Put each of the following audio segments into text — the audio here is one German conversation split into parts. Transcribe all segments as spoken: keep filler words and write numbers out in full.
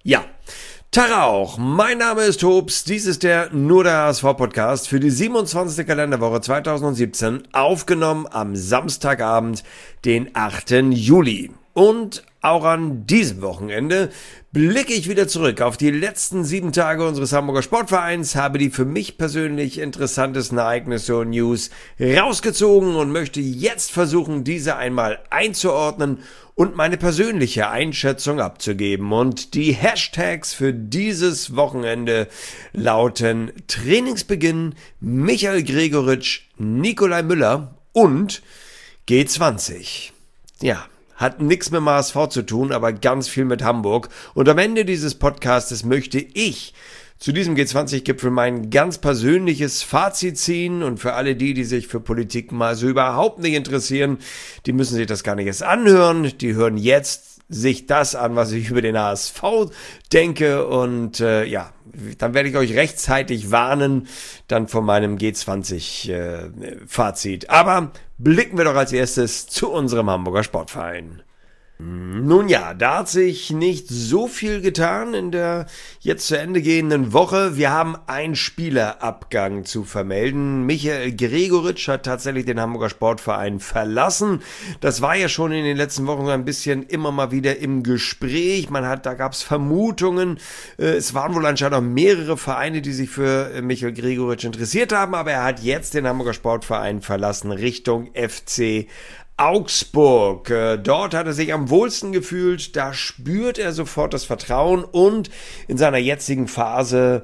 Ja, Tag auch. Mein Name ist Hobbs. Dies ist der Nur der H S V-Podcast für die siebenundzwanzigste Kalenderwoche zweitausendsiebzehn, aufgenommen am Samstagabend, den achten Juli. Und auch an diesem Wochenende blicke ich wieder zurück auf die letzten sieben Tage unseres Hamburger Sportvereins, habe die für mich persönlich interessantesten Ereignisse und News rausgezogen und möchte jetzt versuchen, diese einmal einzuordnen und meine persönliche Einschätzung abzugeben. Und die Hashtags für dieses Wochenende lauten Trainingsbeginn, Michael Gregoritsch, Nikolai Müller und G zwanzig. Ja, hat nichts mit dem H S V zu tun, aber ganz viel mit Hamburg. Und am Ende dieses Podcastes möchte ich zu diesem G zwanzig-Gipfel mein ganz persönliches Fazit ziehen. Und für alle die, die sich für Politik mal so überhaupt nicht interessieren, die müssen sich das gar nicht erst anhören. Die hören jetzt sich das an, was ich über den H S V denke. Und äh, ja, dann werde ich euch rechtzeitig warnen, dann von meinem G zwanzig-Fazit. Äh, Aber blicken wir doch als erstes zu unserem Hamburger Sportverein. Nun ja, da hat sich nicht so viel getan in der jetzt zu Ende gehenden Woche. Wir haben einen Spielerabgang zu vermelden. Michael Gregoritsch hat tatsächlich den Hamburger Sportverein verlassen. Das war ja schon in den letzten Wochen so ein bisschen immer mal wieder im Gespräch. Man hat, da gab es Vermutungen. Es waren wohl anscheinend auch mehrere Vereine, die sich für Michael Gregoritsch interessiert haben, aber er hat jetzt den Hamburger Sportverein verlassen Richtung F C Augsburg. Dort hat er sich am wohlsten gefühlt, da spürt er sofort das Vertrauen und in seiner jetzigen Phase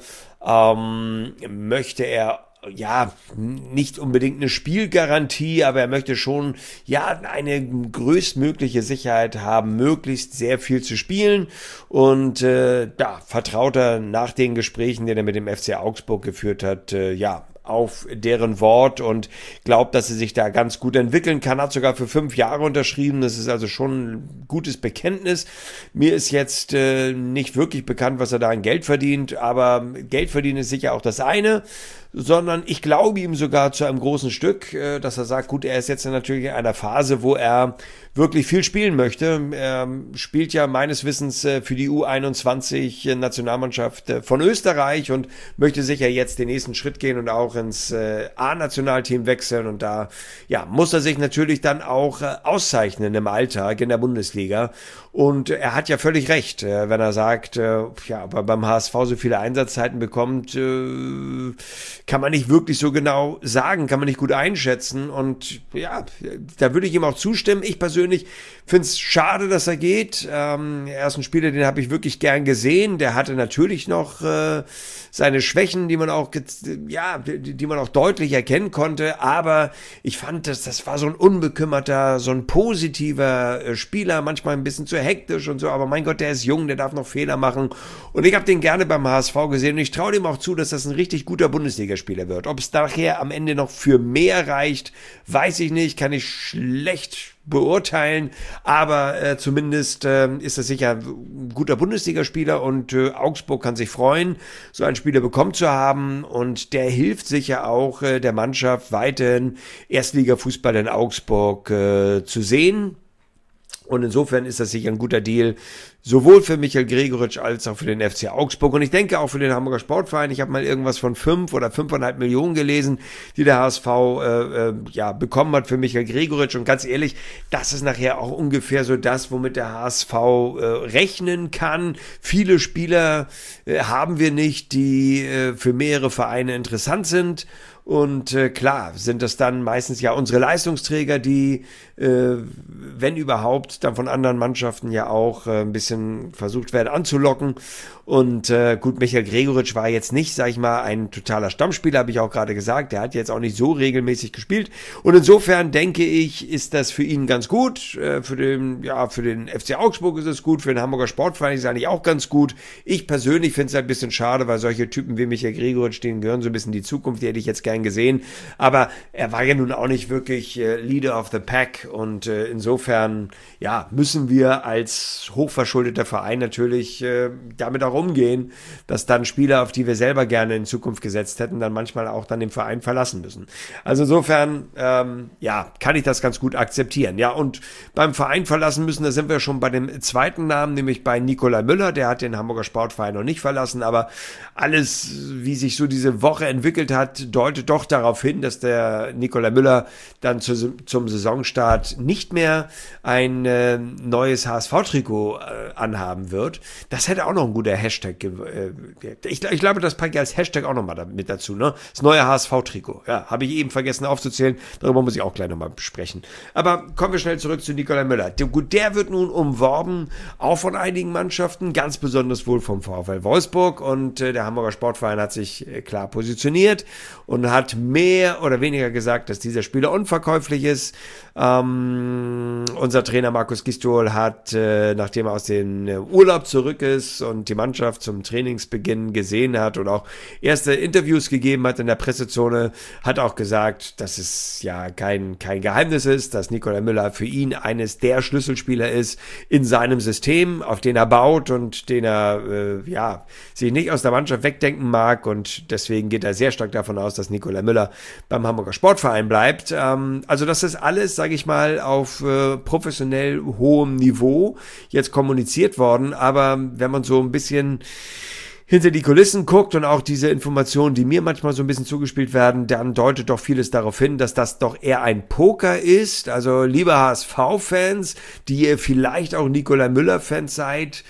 ähm, möchte er ja nicht unbedingt eine Spielgarantie, aber er möchte schon ja eine größtmögliche Sicherheit haben, möglichst sehr viel zu spielen und äh, ja, vertraut er nach den Gesprächen, die er mit dem F C Augsburg geführt hat, äh, ja, auf deren Wort und glaubt, dass er sich da ganz gut entwickeln kann, hat sogar für fünf Jahre unterschrieben, das ist also schon ein gutes Bekenntnis. Mir ist jetzt äh, nicht wirklich bekannt, was er da an Geld verdient, aber Geld verdienen ist sicher auch das eine, sondern ich glaube ihm sogar zu einem großen Stück, äh, dass er sagt, gut, er ist jetzt natürlich in einer Phase, wo er wirklich viel spielen möchte. Er spielt ja meines Wissens äh, für die U einundzwanzig Nationalmannschaft äh, von Österreich und möchte sicher jetzt den nächsten Schritt gehen und auch ins äh, A-Nationalteam wechseln und da ja muss er sich natürlich dann auch äh, auszeichnen im Alltag in der Bundesliga und er hat ja völlig recht, äh, wenn er sagt, äh, ja, ob er beim H S V so viele Einsatzzeiten bekommt, äh, kann man nicht wirklich so genau sagen, kann man nicht gut einschätzen und ja, da würde ich ihm auch zustimmen. Ich persönlich finde es schade, dass er geht. Ähm, er ist ein Spieler, den habe ich wirklich gern gesehen. Der hatte natürlich noch äh, seine Schwächen, die man auch ja, die, die man auch deutlich erkennen konnte, aber ich fand, dass das war so ein unbekümmerter, so ein positiver äh, Spieler, manchmal ein bisschen zu hektisch und so, aber mein Gott, der ist jung, der darf noch Fehler machen und ich habe den gerne beim H S V gesehen und ich traue dem auch zu, dass das ein richtig guter Bundesligaspieler wird. Ob es nachher am Ende noch für mehr reicht, weiß ich nicht, kann ich schlecht beurteilen, aber äh, zumindest äh, ist das sicher ein guter Bundesligaspieler und äh, Augsburg kann sich freuen, so einen Spieler bekommen zu haben und der hilft sicher auch äh, der Mannschaft weiterhin Erstligafußball in Augsburg äh, zu sehen. Und insofern ist das sicher ein guter Deal, sowohl für Michael Gregoritsch als auch für den F C Augsburg. Und ich denke auch für den Hamburger Sportverein. Ich habe mal irgendwas von fünf oder fünfeinhalb Millionen gelesen, die der H S V äh, äh, ja bekommen hat für Michael Gregoritsch. Und ganz ehrlich, das ist nachher auch ungefähr so das, womit der H S V äh, rechnen kann. Viele Spieler äh, haben wir nicht, die äh, für mehrere Vereine interessant sind. Und äh, klar sind das dann meistens ja unsere Leistungsträger, die, äh, wenn überhaupt, dann von anderen Mannschaften ja auch äh, ein bisschen versucht werden anzulocken. Und äh, gut, Michael Gregoritsch war jetzt nicht, sag ich mal, ein totaler Stammspieler, habe ich auch gerade gesagt. Der hat jetzt auch nicht so regelmäßig gespielt. Und insofern denke ich, ist das für ihn ganz gut. Äh, für den, ja, für den F C Augsburg ist es gut, für den Hamburger Sportverein ist es eigentlich auch ganz gut. Ich persönlich finde es ein bisschen schade, weil solche Typen wie Michael Gregoritsch, denen gehören so ein bisschen die Zukunft, die hätte ich jetzt gerne gern gesehen, aber er war ja nun auch nicht wirklich äh, Leader of the Pack und äh, insofern, ja, müssen wir als hochverschuldeter Verein natürlich äh, damit auch umgehen, dass dann Spieler, auf die wir selber gerne in Zukunft gesetzt hätten, dann manchmal auch dann den Verein verlassen müssen. Also insofern, ähm, ja, kann ich das ganz gut akzeptieren. Ja, und beim Verein verlassen müssen, da sind wir schon bei dem zweiten Namen, nämlich bei Nikolai Müller, der hat den Hamburger Sportverein noch nicht verlassen, aber alles, wie sich so diese Woche entwickelt hat, deutet doch darauf hin, dass der Nikolai Müller dann zu, zum Saisonstart nicht mehr ein äh, neues H S V-Trikot äh, anhaben wird. Das hätte auch noch ein guter Hashtag. Ge- äh, ich, ich glaube, das packe ich als Hashtag auch nochmal mit dazu. Ne? Das neue H S V-Trikot. Ja, habe ich eben vergessen aufzuzählen. Darüber muss ich auch gleich nochmal sprechen. Aber kommen wir schnell zurück zu Nikolai Müller. Der, gut, der wird nun umworben, auch von einigen Mannschaften, ganz besonders wohl vom VfL Wolfsburg. Und äh, der Hamburger Sportverein hat sich äh, klar positioniert und hat mehr oder weniger gesagt, dass dieser Spieler unverkäuflich ist. Ähm, unser Trainer Markus Gisdol hat, äh, nachdem er aus dem äh, Urlaub zurück ist und die Mannschaft zum Trainingsbeginn gesehen hat und auch erste Interviews gegeben hat in der Pressezone, hat auch gesagt, dass es ja kein, kein Geheimnis ist, dass Nikolai Müller für ihn eines der Schlüsselspieler ist in seinem System, auf den er baut und den er äh, ja sich nicht aus der Mannschaft wegdenken mag, und deswegen geht er sehr stark davon aus, dass Nikolai Müller beim Hamburger Sportverein bleibt. Ähm, also das ist alles, sage ich mal, auf äh, professionell hohem Niveau jetzt kommuniziert worden, aber wenn man so ein bisschen hinter die Kulissen guckt und auch diese Informationen, die mir manchmal so ein bisschen zugespielt werden, dann deutet doch vieles darauf hin, dass das doch eher ein Poker ist. Also liebe H S V-Fans, die ihr vielleicht auch Nikolai Müller-Fans seid,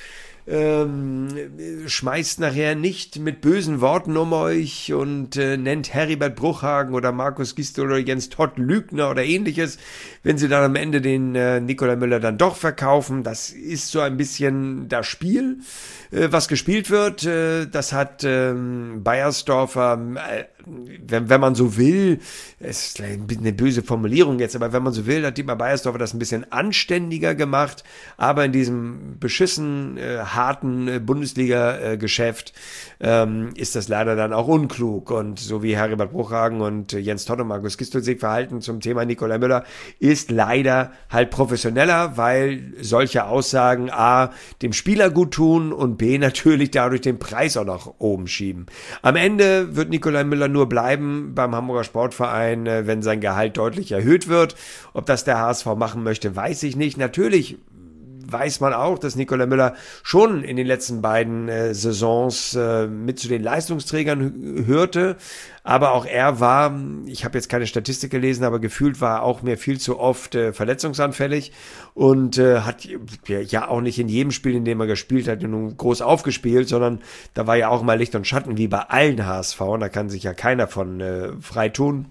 Ähm, schmeißt nachher nicht mit bösen Worten um euch und äh, nennt Heribert Bruchhagen oder Markus Gisdol oder Jens Todt Lügner oder ähnliches, wenn sie dann am Ende den äh, Nikolai Müller dann doch verkaufen. Das ist so ein bisschen das Spiel, äh, was gespielt wird. Äh, das hat ähm, Beiersdorfer, äh, wenn, wenn man so will, es ist eine böse Formulierung jetzt, aber wenn man so will, hat Dietmar Beiersdorfer das ein bisschen anständiger gemacht, aber in diesem beschissen äh, harten äh, Bundesliga-Geschäft ähm, ist das leider dann auch unklug. Und so wie Heribert Bruchhagen und äh, Jens Todt und Markus Gisdol sich verhalten zum Thema Nikolai Müller, ist leider halt professioneller, weil solche Aussagen A, dem Spieler gut tun und B, natürlich dadurch den Preis auch nach oben schieben. Am Ende wird Nikolai Müller nur bleiben beim Hamburger Sportverein, äh, wenn sein Gehalt deutlich erhöht wird. Ob das der H S V machen möchte, weiß ich nicht. Natürlich weiß man auch, dass Nikolai Müller schon in den letzten beiden äh, Saisons äh, mit zu den Leistungsträgern hörte, aber auch er war, ich habe jetzt keine Statistik gelesen, aber gefühlt war er auch mir viel zu oft äh, verletzungsanfällig und äh, hat ja auch nicht in jedem Spiel, in dem er gespielt hat, nun groß aufgespielt, sondern da war ja auch mal Licht und Schatten, wie bei allen H S V, und da kann sich ja keiner von äh, frei tun.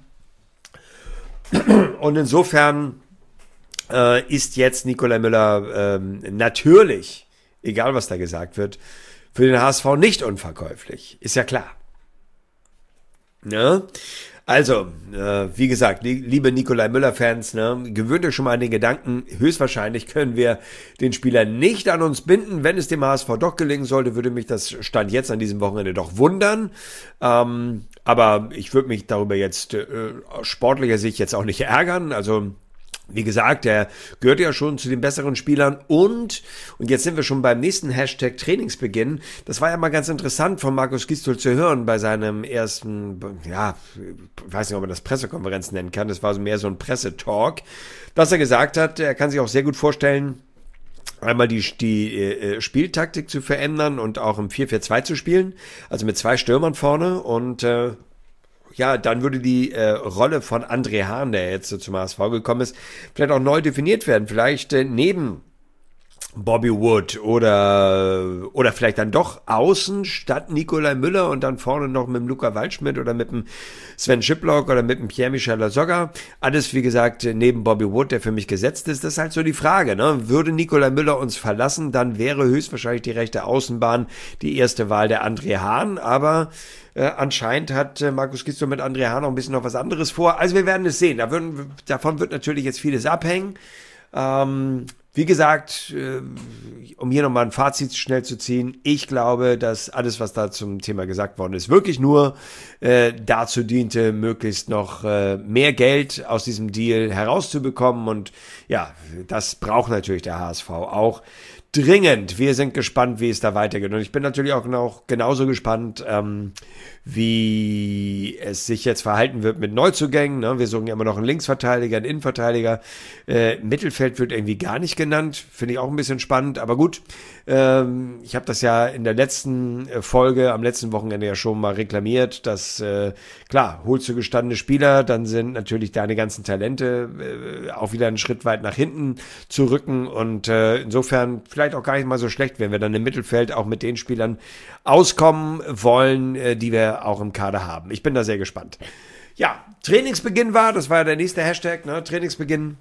Und insofern äh, ist jetzt Nikolai Müller ähm, natürlich, egal was da gesagt wird, für den H S V nicht unverkäuflich. Ist ja klar. Ne? Also, äh, wie gesagt, li- liebe Nikolai Müller-Fans, ne, gewöhnt euch schon mal an den Gedanken, höchstwahrscheinlich können wir den Spieler nicht an uns binden. Wenn es dem H S V doch gelingen sollte, würde mich das Stand jetzt an diesem Wochenende doch wundern. Ähm, aber ich würde mich darüber jetzt äh, aus sportlicher Sicht jetzt auch nicht ärgern. Also, wie gesagt, er gehört ja schon zu den besseren Spielern und, und jetzt sind wir schon beim nächsten Hashtag Trainingsbeginn. Das war ja mal ganz interessant von Markus Gisdol zu hören bei seinem ersten, ja, ich weiß nicht, ob man das Pressekonferenz nennen kann, das war so mehr so ein Pressetalk, dass er gesagt hat, er kann sich auch sehr gut vorstellen, einmal die, die äh, Spieltaktik zu verändern und auch im vier vier zwei zu spielen, also mit zwei Stürmern vorne und äh, ja, dann würde die äh, Rolle von André Hahn, der jetzt so zum H S V gekommen ist, vielleicht auch neu definiert werden. Vielleicht äh, neben Bobby Wood oder oder vielleicht dann doch außen statt Nikolai Müller und dann vorne noch mit dem Luca Waldschmidt oder mit dem Sven Schiplock oder mit dem Pierre-Michel Lasogga. Alles, wie gesagt, neben Bobby Wood, der für mich gesetzt ist. Das ist halt so die Frage, ne? Würde Nikolai Müller uns verlassen, dann wäre höchstwahrscheinlich die rechte Außenbahn die erste Wahl der André Hahn, aber Äh, anscheinend hat äh, Markus Gisdol mit André Hahn noch ein bisschen noch was anderes vor. Also wir werden es sehen. Da würden, davon wird natürlich jetzt vieles abhängen. Ähm, wie gesagt, äh, um hier nochmal ein Fazit schnell zu ziehen, ich glaube, dass alles, was da zum Thema gesagt worden ist, wirklich nur äh, dazu diente, möglichst noch äh, mehr Geld aus diesem Deal herauszubekommen. Und ja, das braucht natürlich der H S V auch dringend. Wir sind gespannt, wie es da weitergeht. Und ich bin natürlich auch noch genauso gespannt, ähm, wie es sich jetzt verhalten wird mit Neuzugängen. Ne? Wir suchen ja immer noch einen Linksverteidiger, einen Innenverteidiger. Äh, Mittelfeld wird irgendwie gar nicht genannt. Finde ich auch ein bisschen spannend. Aber gut, ähm, ich habe das ja in der letzten Folge, am letzten Wochenende ja schon mal reklamiert, dass, äh, klar, holst du gestandene Spieler, dann sind natürlich deine ganzen Talente äh, auch wieder einen Schritt weit nach hinten zu rücken. Und äh, insofern vielleicht auch gar nicht mal so schlecht, wenn wir dann im Mittelfeld auch mit den Spielern auskommen wollen, äh, die wir auch im Kader haben. Ich bin da sehr gespannt. Ja, Trainingsbeginn war, das war ja der nächste Hashtag, ne? Trainingsbeginn.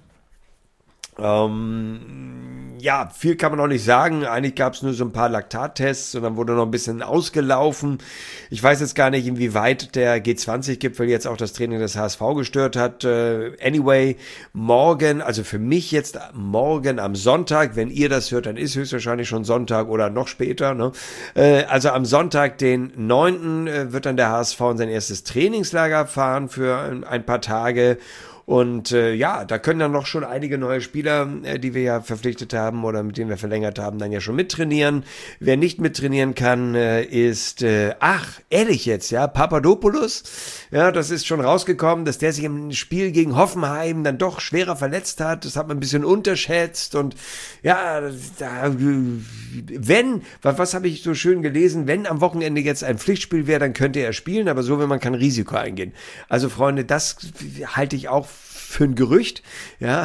Ähm, ja, viel kann man noch nicht sagen. Eigentlich gab es nur so ein paar Laktattests und dann wurde noch ein bisschen ausgelaufen. Ich weiß jetzt gar nicht, inwieweit der G zwanzig-Gipfel jetzt auch das Training des H S V gestört hat. Äh, anyway, morgen, also für mich jetzt morgen am Sonntag, wenn ihr das hört, dann ist höchstwahrscheinlich schon Sonntag oder noch später. Ne? Äh, also am Sonntag, den neunten Äh, wird dann der H S V in sein erstes Trainingslager fahren für ein, ein paar Tage. Und äh, ja, da können dann noch schon einige neue Spieler, äh, die wir ja verpflichtet haben oder mit denen wir verlängert haben, dann ja schon mittrainieren. Wer nicht mittrainieren kann, äh, ist, äh, ach, ehrlich jetzt, ja, Papadopoulos. Ja, das ist schon rausgekommen, dass der sich im Spiel gegen Hoffenheim dann doch schwerer verletzt hat. Das hat man ein bisschen unterschätzt. Und ja, da, wenn, was, was habe ich so schön gelesen, wenn am Wochenende jetzt ein Pflichtspiel wäre, dann könnte er spielen, aber so will man kein Risiko eingehen. Also Freunde, das halte ich auch für ein Gerücht, ja,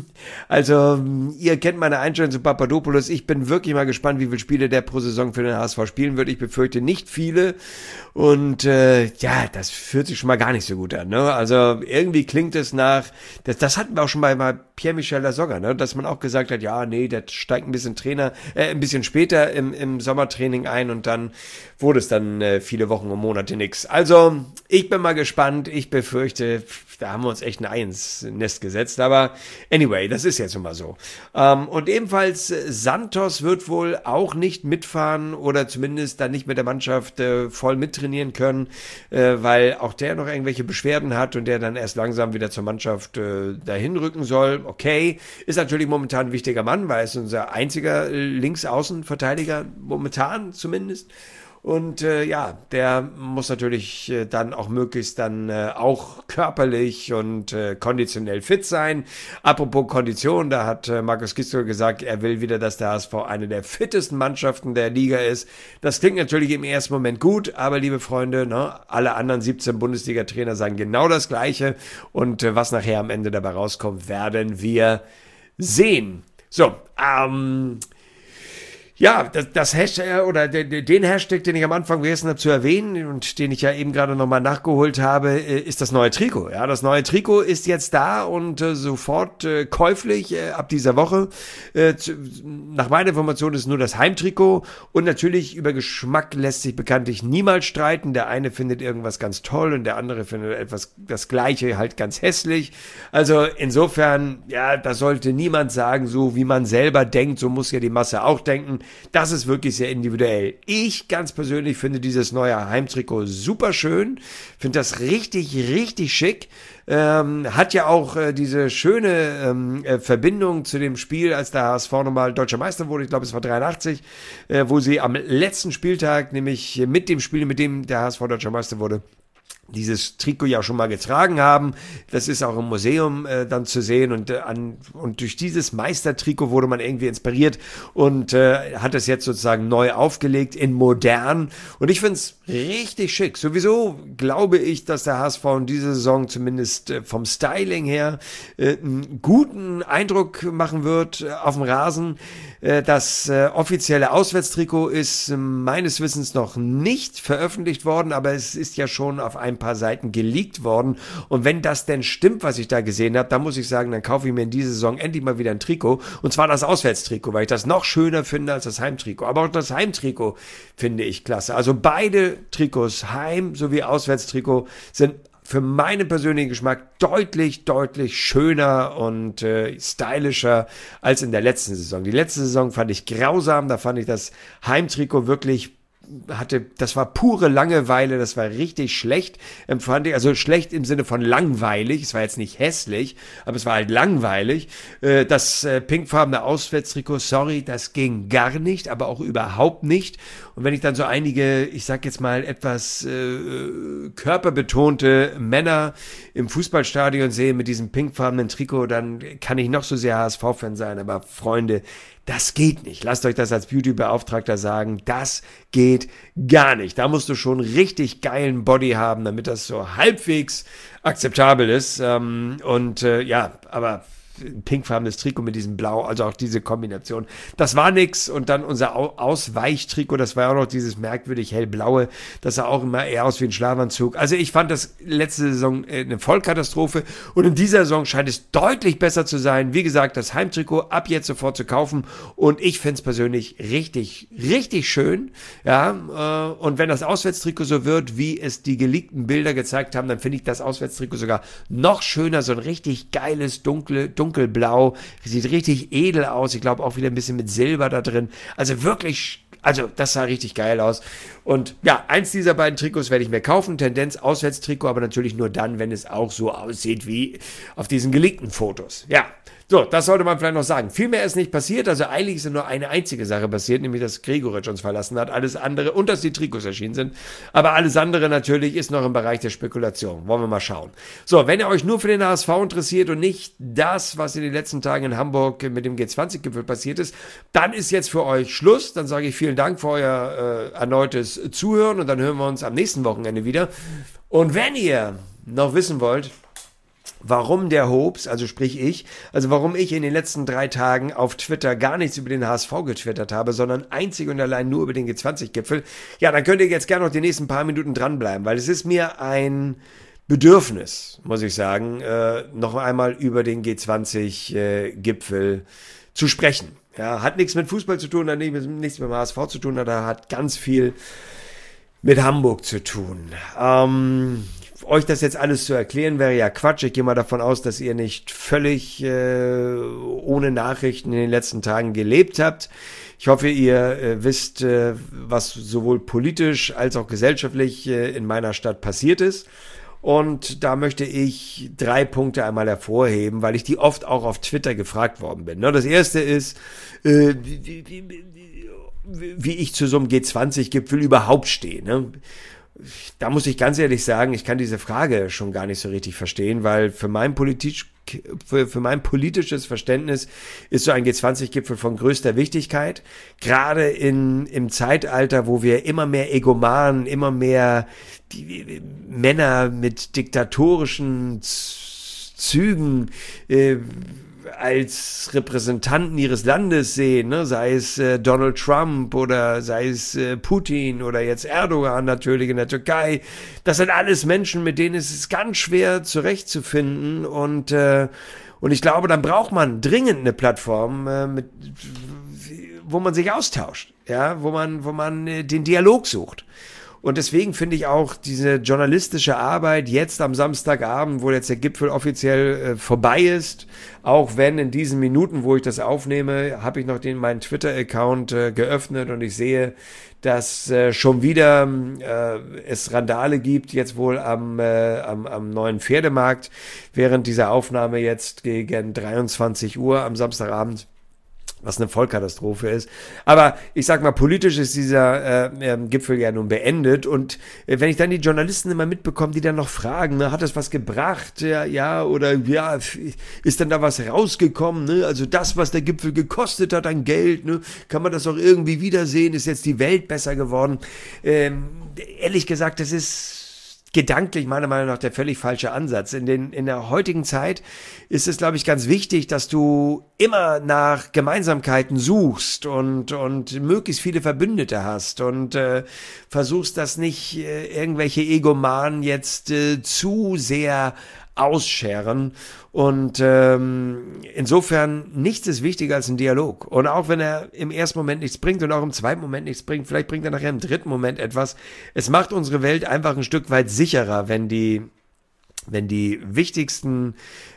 also ihr kennt meine Einstellung zu Papadopoulos, ich bin wirklich mal gespannt, wie viele Spiele der pro Saison für den H S V spielen wird, ich befürchte nicht viele und äh, ja, das fühlt sich schon mal gar nicht so gut an, ne, also irgendwie klingt es nach, das, das hatten wir auch schon bei, bei Pierre-Michel Lasogga, ne, dass man auch gesagt hat, ja, nee, der steigt ein bisschen Trainer, äh, ein bisschen später im, im Sommertraining ein und dann wurde es dann äh, viele Wochen und Monate nix, also ich bin mal gespannt, ich befürchte, da haben wir uns echt ein Ei ins Nest gesetzt, aber anyway, das ist jetzt nun mal so. Ähm, und ebenfalls äh, Santos wird wohl auch nicht mitfahren oder zumindest dann nicht mit der Mannschaft äh, voll mittrainieren können, äh, weil auch der noch irgendwelche Beschwerden hat und der dann erst langsam wieder zur Mannschaft äh, dahin rücken soll. Okay, ist natürlich momentan ein wichtiger Mann, weil er ist unser einziger äh, Linksaußenverteidiger, momentan zumindest. Und äh, ja, der muss natürlich äh, dann auch möglichst dann äh, auch körperlich und äh, konditionell fit sein. Apropos Kondition, da hat äh, Markus Gisdol gesagt, er will wieder, dass der H S V eine der fittesten Mannschaften der Liga ist. Das klingt natürlich im ersten Moment gut, aber liebe Freunde, ne, alle anderen siebzehn Bundesliga-Trainer sagen genau das Gleiche. Und äh, was nachher am Ende dabei rauskommt, werden wir sehen. So, ähm... Ja, das, das Hashtag oder den Hashtag, den ich am Anfang vergessen habe zu erwähnen und den ich ja eben gerade nochmal nachgeholt habe, ist das neue Trikot. Ja, das neue Trikot ist jetzt da und äh, sofort äh, käuflich äh, ab dieser Woche. Äh, zu, nach meiner Information ist es nur das Heimtrikot und natürlich über Geschmack lässt sich bekanntlich niemals streiten. Der eine findet irgendwas ganz toll und der andere findet etwas das Gleiche halt ganz hässlich. Also insofern, ja, da sollte niemand sagen, so wie man selber denkt, so muss ja die Masse auch denken. Das ist wirklich sehr individuell. Ich ganz persönlich finde dieses neue Heimtrikot super schön. Finde das richtig, richtig schick. Ähm, hat ja auch äh, diese schöne ähm, äh, Verbindung zu dem Spiel, als der H S V nochmal deutscher Meister wurde. Ich glaube, es war dreiundachtzig, äh, wo sie am letzten Spieltag, nämlich mit dem Spiel, mit dem der H S V deutscher Meister wurde, dieses Trikot ja schon mal getragen haben. Das ist auch im Museum äh, dann zu sehen und, äh, an, und durch dieses Meistertrikot wurde man irgendwie inspiriert und äh, hat es jetzt sozusagen neu aufgelegt in modern und ich finde es richtig schick. Sowieso glaube ich, dass der H S V in dieser Saison zumindest äh, vom Styling her äh, einen guten Eindruck machen wird äh, auf dem Rasen. Äh, das äh, offizielle Auswärtstrikot ist äh, meines Wissens noch nicht veröffentlicht worden, aber es ist ja schon auf ein paar Seiten geleakt worden und wenn das denn stimmt, was ich da gesehen habe, dann muss ich sagen, dann kaufe ich mir in dieser Saison endlich mal wieder ein Trikot und zwar das Auswärtstrikot, weil ich das noch schöner finde als das Heimtrikot, aber auch das Heimtrikot finde ich klasse, also beide Trikots, Heim- sowie Auswärtstrikot, sind für meinen persönlichen Geschmack deutlich, deutlich schöner und äh, stylischer als in der letzten Saison. Die letzte Saison fand ich grausam, da fand ich das Heimtrikot wirklich hatte, das war pure Langeweile, das war richtig schlecht, empfand ich, also schlecht im Sinne von langweilig, es war jetzt nicht hässlich, aber es war halt langweilig. Das pinkfarbene Auswärtstrikot, sorry, das ging gar nicht, aber auch überhaupt nicht. Und wenn ich dann so einige, ich sag jetzt mal etwas äh, körperbetonte Männer im Fußballstadion sehe mit diesem pinkfarbenen Trikot, dann kann ich noch so sehr H S V-Fan sein, aber Freunde, das geht nicht. Lasst euch das als Beauty-Beauftragter sagen. Das geht gar nicht. Da musst du schon richtig geilen Body haben, damit das so halbwegs akzeptabel ist. Und äh, ja, aber ein pinkfarbenes Trikot mit diesem Blau, also auch diese Kombination, das war nix. Und dann unser Ausweichtrikot, das war auch noch dieses merkwürdig hellblaue, das sah auch immer eher aus wie ein Schlafanzug. Also ich fand das letzte Saison eine Vollkatastrophe und in dieser Saison scheint es deutlich besser zu sein. Wie gesagt, das Heimtrikot ab jetzt sofort zu kaufen und ich finde es persönlich richtig, richtig schön. Ja, und wenn das Auswärtstrikot so wird, wie es die geleakten Bilder gezeigt haben, dann finde ich das Auswärtstrikot sogar noch schöner, so ein richtig geiles, dunkle, dunkelblau, sieht richtig edel aus, ich glaube auch wieder ein bisschen mit Silber da drin, also wirklich, also das sah richtig geil aus und ja, eins dieser beiden Trikots werde ich mir kaufen, Tendenz Auswärtstrikot, aber natürlich nur dann, wenn es auch so aussieht wie auf diesen geleakten Fotos, ja. So, das sollte man vielleicht noch sagen. Viel mehr ist nicht passiert, also eigentlich ist nur eine einzige Sache passiert, nämlich dass Gregoritsch uns verlassen hat, alles andere und dass die Trikots erschienen sind, aber alles andere natürlich ist noch im Bereich der Spekulation. Wollen wir mal schauen. So, wenn ihr euch nur für den H S V interessiert und nicht das, was in den letzten Tagen in Hamburg mit dem G zwanzig Gipfel passiert ist, dann ist jetzt für euch Schluss. Dann sage ich vielen Dank für euer äh, erneutes Zuhören und dann hören wir uns am nächsten Wochenende wieder. Und wenn ihr noch wissen wollt, warum der Hobbs, also sprich ich, also warum ich in den letzten drei Tagen auf Twitter gar nichts über den H S V getwittert habe, sondern einzig und allein nur über den G zwanzig Gipfel, ja, dann könnt ihr jetzt gerne noch die nächsten paar Minuten dranbleiben, weil es ist mir ein Bedürfnis, muss ich sagen, äh, noch einmal über den G zwanzig Gipfel zu sprechen. Ja, hat nichts mit Fußball zu tun, hat nichts mit dem H S V zu tun, aber hat ganz viel mit Hamburg zu tun. Ähm... Euch das jetzt alles zu erklären, wäre ja Quatsch. Ich gehe mal davon aus, dass ihr nicht völlig äh, ohne Nachrichten in den letzten Tagen gelebt habt. Ich hoffe, ihr äh, wisst, äh, was sowohl politisch als auch gesellschaftlich äh, in meiner Stadt passiert ist. Und da möchte ich drei Punkte einmal hervorheben, weil ich die oft auch auf Twitter gefragt worden bin. Das erste ist, äh, wie, wie, wie ich zu so einem G zwanzig Gipfel überhaupt stehe, ne? Da muss ich ganz ehrlich sagen, ich kann diese Frage schon gar nicht so richtig verstehen, weil für mein, politisch, für, für mein politisches Verständnis ist so ein G zwanzig Gipfel von größter Wichtigkeit. Gerade in, im Zeitalter, wo wir immer mehr Egomanen, immer mehr die, Männer mit diktatorischen Zügen äh, als Repräsentanten ihres Landes sehen, ne? Sei es äh, Donald Trump oder sei es äh, Putin oder jetzt Erdogan natürlich in der Türkei. Das sind alles Menschen, mit denen ist es ganz schwer zurechtzufinden und äh, und ich glaube, dann braucht man dringend eine Plattform, äh, mit, wo man sich austauscht, ja, wo man wo man äh, den Dialog sucht. Und deswegen finde ich auch diese journalistische Arbeit jetzt am Samstagabend, wo jetzt der Gipfel offiziell äh, vorbei ist, auch wenn in diesen Minuten, wo ich das aufnehme, habe ich noch den meinen Twitter-Account äh, geöffnet und ich sehe, dass äh, schon wieder äh, es Randale gibt, jetzt wohl am, äh, am, am neuen Pferdemarkt, während dieser Aufnahme jetzt gegen dreiundzwanzig Uhr am Samstagabend, was eine Vollkatastrophe ist. Aber ich sag mal, politisch ist dieser äh, Gipfel ja nun beendet und äh, wenn ich dann die Journalisten immer mitbekomme, die dann noch fragen, ne, hat das was gebracht, ja, ja, oder ja, ist denn da was rausgekommen, ne? Also das, was der Gipfel gekostet hat an Geld, ne, kann man das auch irgendwie wiedersehen, ist jetzt die Welt besser geworden? Ähm, ehrlich gesagt, das ist gedanklich meiner Meinung nach der völlig falsche Ansatz. In den, in der heutigen Zeit ist es, glaube ich, ganz wichtig, dass du immer nach Gemeinsamkeiten suchst und, und möglichst viele Verbündete hast und äh, versuchst, dass nicht äh, irgendwelche Egomanen jetzt äh, zu sehr ausscheren und ähm, insofern nichts ist wichtiger als ein Dialog und auch wenn er im ersten Moment nichts bringt und auch im zweiten Moment nichts bringt, vielleicht bringt er nachher im dritten Moment etwas. Es macht unsere Welt einfach ein Stück weit sicherer, wenn die wenn die wichtigsten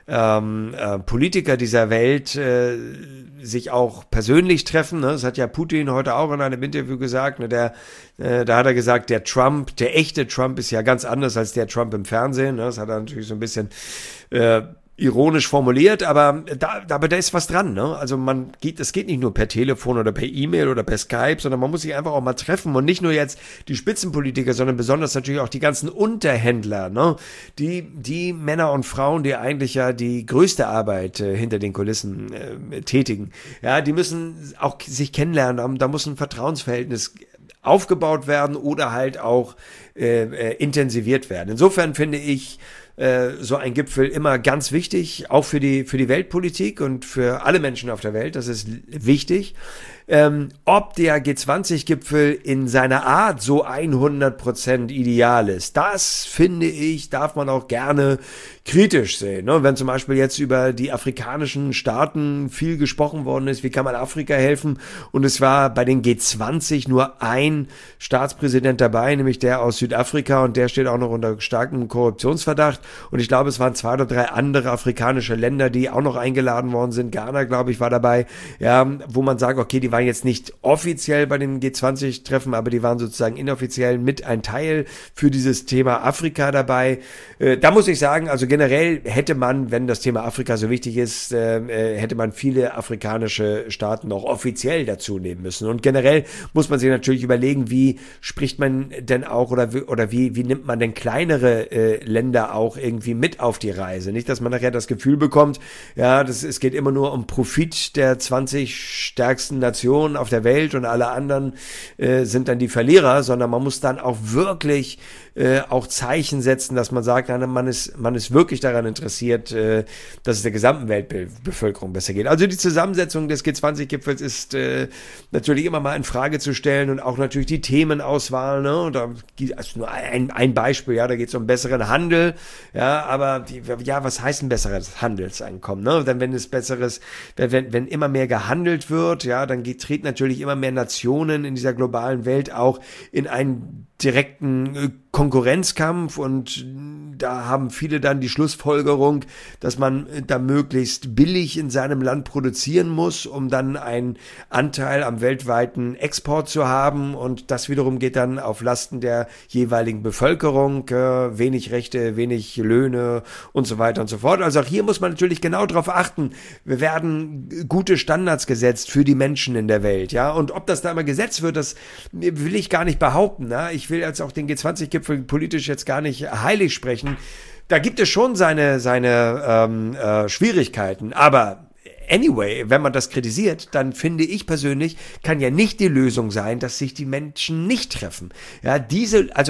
ähm, äh, Politiker dieser Welt äh, sich auch persönlich treffen, ne? Das hat ja Putin heute auch in einem Interview gesagt, ne? der, äh, da hat er gesagt, der Trump, der echte Trump ist ja ganz anders als der Trump im Fernsehen, ne? Das hat er natürlich so ein bisschen äh, ironisch formuliert, aber da, aber da ist was dran, ne? Also man geht, das geht nicht nur per Telefon oder per E-Mail oder per Skype, sondern man muss sich einfach auch mal treffen und nicht nur jetzt die Spitzenpolitiker, sondern besonders natürlich auch die ganzen Unterhändler, ne? Die, die Männer und Frauen, die eigentlich ja die größte Arbeit äh, hinter den Kulissen äh, tätigen, ja, die müssen auch sich kennenlernen, da muss ein Vertrauensverhältnis aufgebaut werden oder halt auch äh, äh, intensiviert werden. Insofern finde ich äh, so ein Gipfel immer ganz wichtig, auch für die für die Weltpolitik und für alle Menschen auf der Welt. Das ist wichtig. Ähm, ob der G zwanzig Gipfel in seiner Art so hundert Prozent ideal ist, das finde ich, darf man auch gerne kritisch sehen. Ne? Wenn zum Beispiel jetzt über die afrikanischen Staaten viel gesprochen worden ist, wie kann man Afrika helfen? Und es war bei den G zwanzig nur ein Staatspräsident dabei, nämlich der aus Südafrika, und der steht auch noch unter starkem Korruptionsverdacht. Und ich glaube, es waren zwei oder drei andere afrikanische Länder, die auch noch eingeladen worden sind. Ghana, glaube ich, war dabei, ja, wo man sagt, okay, die waren jetzt nicht offiziell bei den G zwanzig Treffen, aber die waren sozusagen inoffiziell mit ein Teil für dieses Thema Afrika dabei. Äh, da muss ich sagen, also generell hätte man, wenn das Thema Afrika so wichtig ist, äh, hätte man viele afrikanische Staaten auch offiziell dazu nehmen müssen. Und generell muss man sich natürlich überlegen, wie spricht man denn auch oder wie, oder wie, wie nimmt man denn kleinere äh, Länder auch irgendwie mit auf die Reise? Nicht, dass man nachher das Gefühl bekommt, ja, das, es geht immer nur um Profit der zwanzig stärksten Nationen auf der Welt und alle anderen äh, sind dann die Verlierer, sondern man muss dann auch wirklich äh, auch Zeichen setzen, dass man sagt, na, man ist man ist wirklich daran interessiert, äh, dass es der gesamten Weltbevölkerung besser geht. Also die Zusammensetzung des G zwanzig Gipfels ist äh, natürlich immer mal in Frage zu stellen und auch natürlich die Themenauswahl, ne? Und da gibt also nur ein, ein Beispiel, ja, da geht es um besseren Handel, ja, aber die, ja, was heißt ein besseres Handelseinkommen, ne? Denn wenn es besseres, wenn, wenn immer mehr gehandelt wird, ja, dann geht, treten natürlich immer mehr Nationen in dieser globalen Welt auch in einen direkten Konkurrenzkampf, und da haben viele dann die Schlussfolgerung, dass man da möglichst billig in seinem Land produzieren muss, um dann einen Anteil am weltweiten Export zu haben, und das wiederum geht dann auf Lasten der jeweiligen Bevölkerung, äh, wenig Rechte, wenig Löhne und so weiter und so fort. Also auch hier muss man natürlich genau darauf achten, wir werden gute Standards gesetzt für die Menschen in der Welt, ja, und ob das da immer gesetzt wird, das will ich gar nicht behaupten, ne? Ich will jetzt auch den G zwanzig Gipfel politisch jetzt gar nicht heilig sprechen. Da gibt es schon seine, seine ähm, äh, Schwierigkeiten, aber anyway, wenn man das kritisiert, dann finde ich persönlich, kann ja nicht die Lösung sein, dass sich die Menschen nicht treffen. Ja, diese, also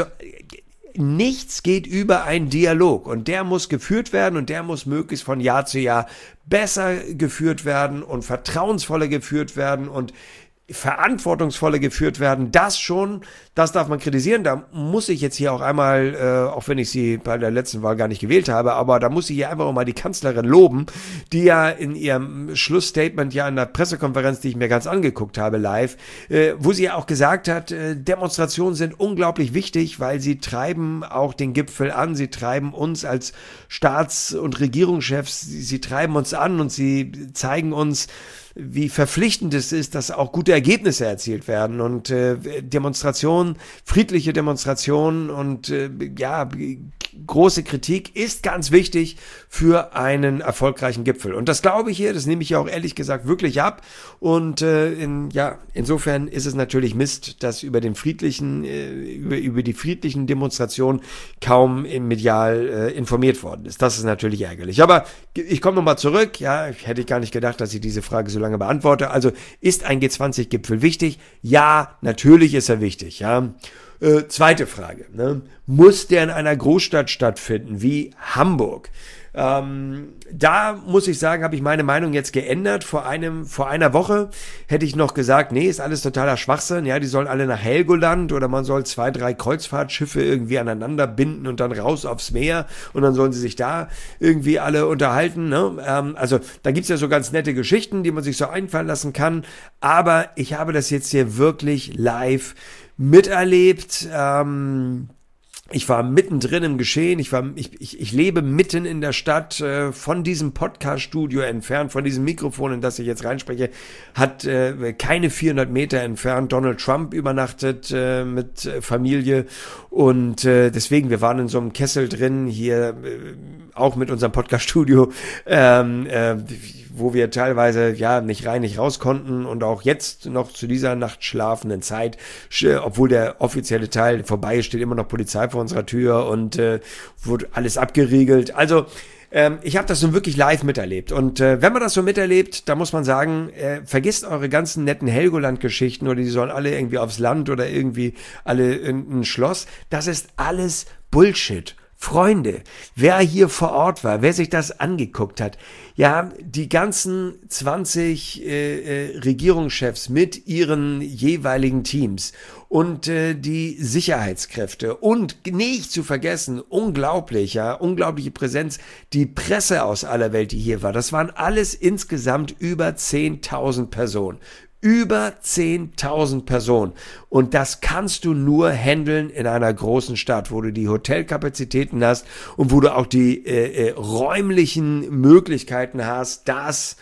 nichts geht über einen Dialog, und der muss geführt werden, und der muss möglichst von Jahr zu Jahr besser geführt werden und vertrauensvoller geführt werden und verantwortungsvoller geführt werden. Das schon, das darf man kritisieren. Da muss ich jetzt hier auch einmal, äh, auch wenn ich sie bei der letzten Wahl gar nicht gewählt habe, aber da muss ich hier einfach auch mal die Kanzlerin loben, die ja in ihrem Schlussstatement ja in der Pressekonferenz, die ich mir ganz angeguckt habe live, äh, wo sie ja auch gesagt hat, äh, Demonstrationen sind unglaublich wichtig, weil sie treiben auch den Gipfel an, sie treiben uns als Staats- und Regierungschefs, sie, sie treiben uns an, und sie zeigen uns, wie verpflichtend es ist, dass auch gute Ergebnisse erzielt werden, und äh, Demonstrationen, friedliche Demonstrationen und äh, ja, große Kritik ist ganz wichtig für einen erfolgreichen Gipfel. Und das glaube ich hier, das nehme ich ja auch ehrlich gesagt wirklich ab. Und äh, in, ja, insofern ist es natürlich Mist, dass über den friedlichen, äh, über, über die friedlichen Demonstrationen kaum im medial äh, informiert worden ist. Das ist natürlich ärgerlich. Aber ich komme nochmal zurück. Ja, ich hätte gar nicht gedacht, dass ich diese Frage so lange beantworte. Also, ist ein G zwanzig Gipfel wichtig? Ja, natürlich ist er wichtig. Ja. Äh, zweite Frage. Ne? Muss der in einer Großstadt stattfinden wie Hamburg? Ähm, da muss ich sagen, habe ich meine Meinung jetzt geändert. Vor einem, vor einer Woche hätte ich noch gesagt, nee, ist alles totaler Schwachsinn. Ja, die sollen alle nach Helgoland, oder man soll zwei, drei Kreuzfahrtschiffe irgendwie aneinander binden und dann raus aufs Meer, und dann sollen sie sich da irgendwie alle unterhalten. Ne? Ähm, also da gibt's ja so ganz nette Geschichten, die man sich so einfallen lassen kann. Aber ich habe das jetzt hier wirklich live miterlebt. Ähm, Ich war mittendrin im Geschehen, ich, war, ich, ich, ich lebe mitten in der Stadt, äh, von diesem Podcast-Studio entfernt, von diesem Mikrofon, in das ich jetzt reinspreche, hat äh, keine vierhundert Meter entfernt Donald Trump übernachtet äh, mit Familie und äh, deswegen, wir waren in so einem Kessel drin, hier äh, auch mit unserem Podcast-Studio, ähm, äh, wo wir teilweise ja nicht rein, nicht raus konnten und auch jetzt noch zu dieser Nacht schlafenden Zeit, obwohl der offizielle Teil vorbei ist, steht immer noch Polizei vor unserer Tür und äh, wurde alles abgeriegelt. Also ähm, ich habe das nun wirklich live miterlebt und äh, wenn man das so miterlebt, da muss man sagen, äh, vergisst eure ganzen netten Helgoland-Geschichten oder die sollen alle irgendwie aufs Land oder irgendwie alle in ein Schloss. Das ist alles Bullshit. Freunde, wer hier vor Ort war, wer sich das angeguckt hat, ja, die ganzen zwanzig äh, äh, Regierungschefs mit ihren jeweiligen Teams und äh, die Sicherheitskräfte und nicht zu vergessen, unglaublich, ja, unglaubliche Präsenz, die Presse aus aller Welt, die hier war, das waren alles insgesamt über zehntausend Personen. Über zehntausend Personen. Und das kannst du nur handeln in einer großen Stadt, wo du die Hotelkapazitäten hast und wo du auch die äh, äh, räumlichen Möglichkeiten hast, dass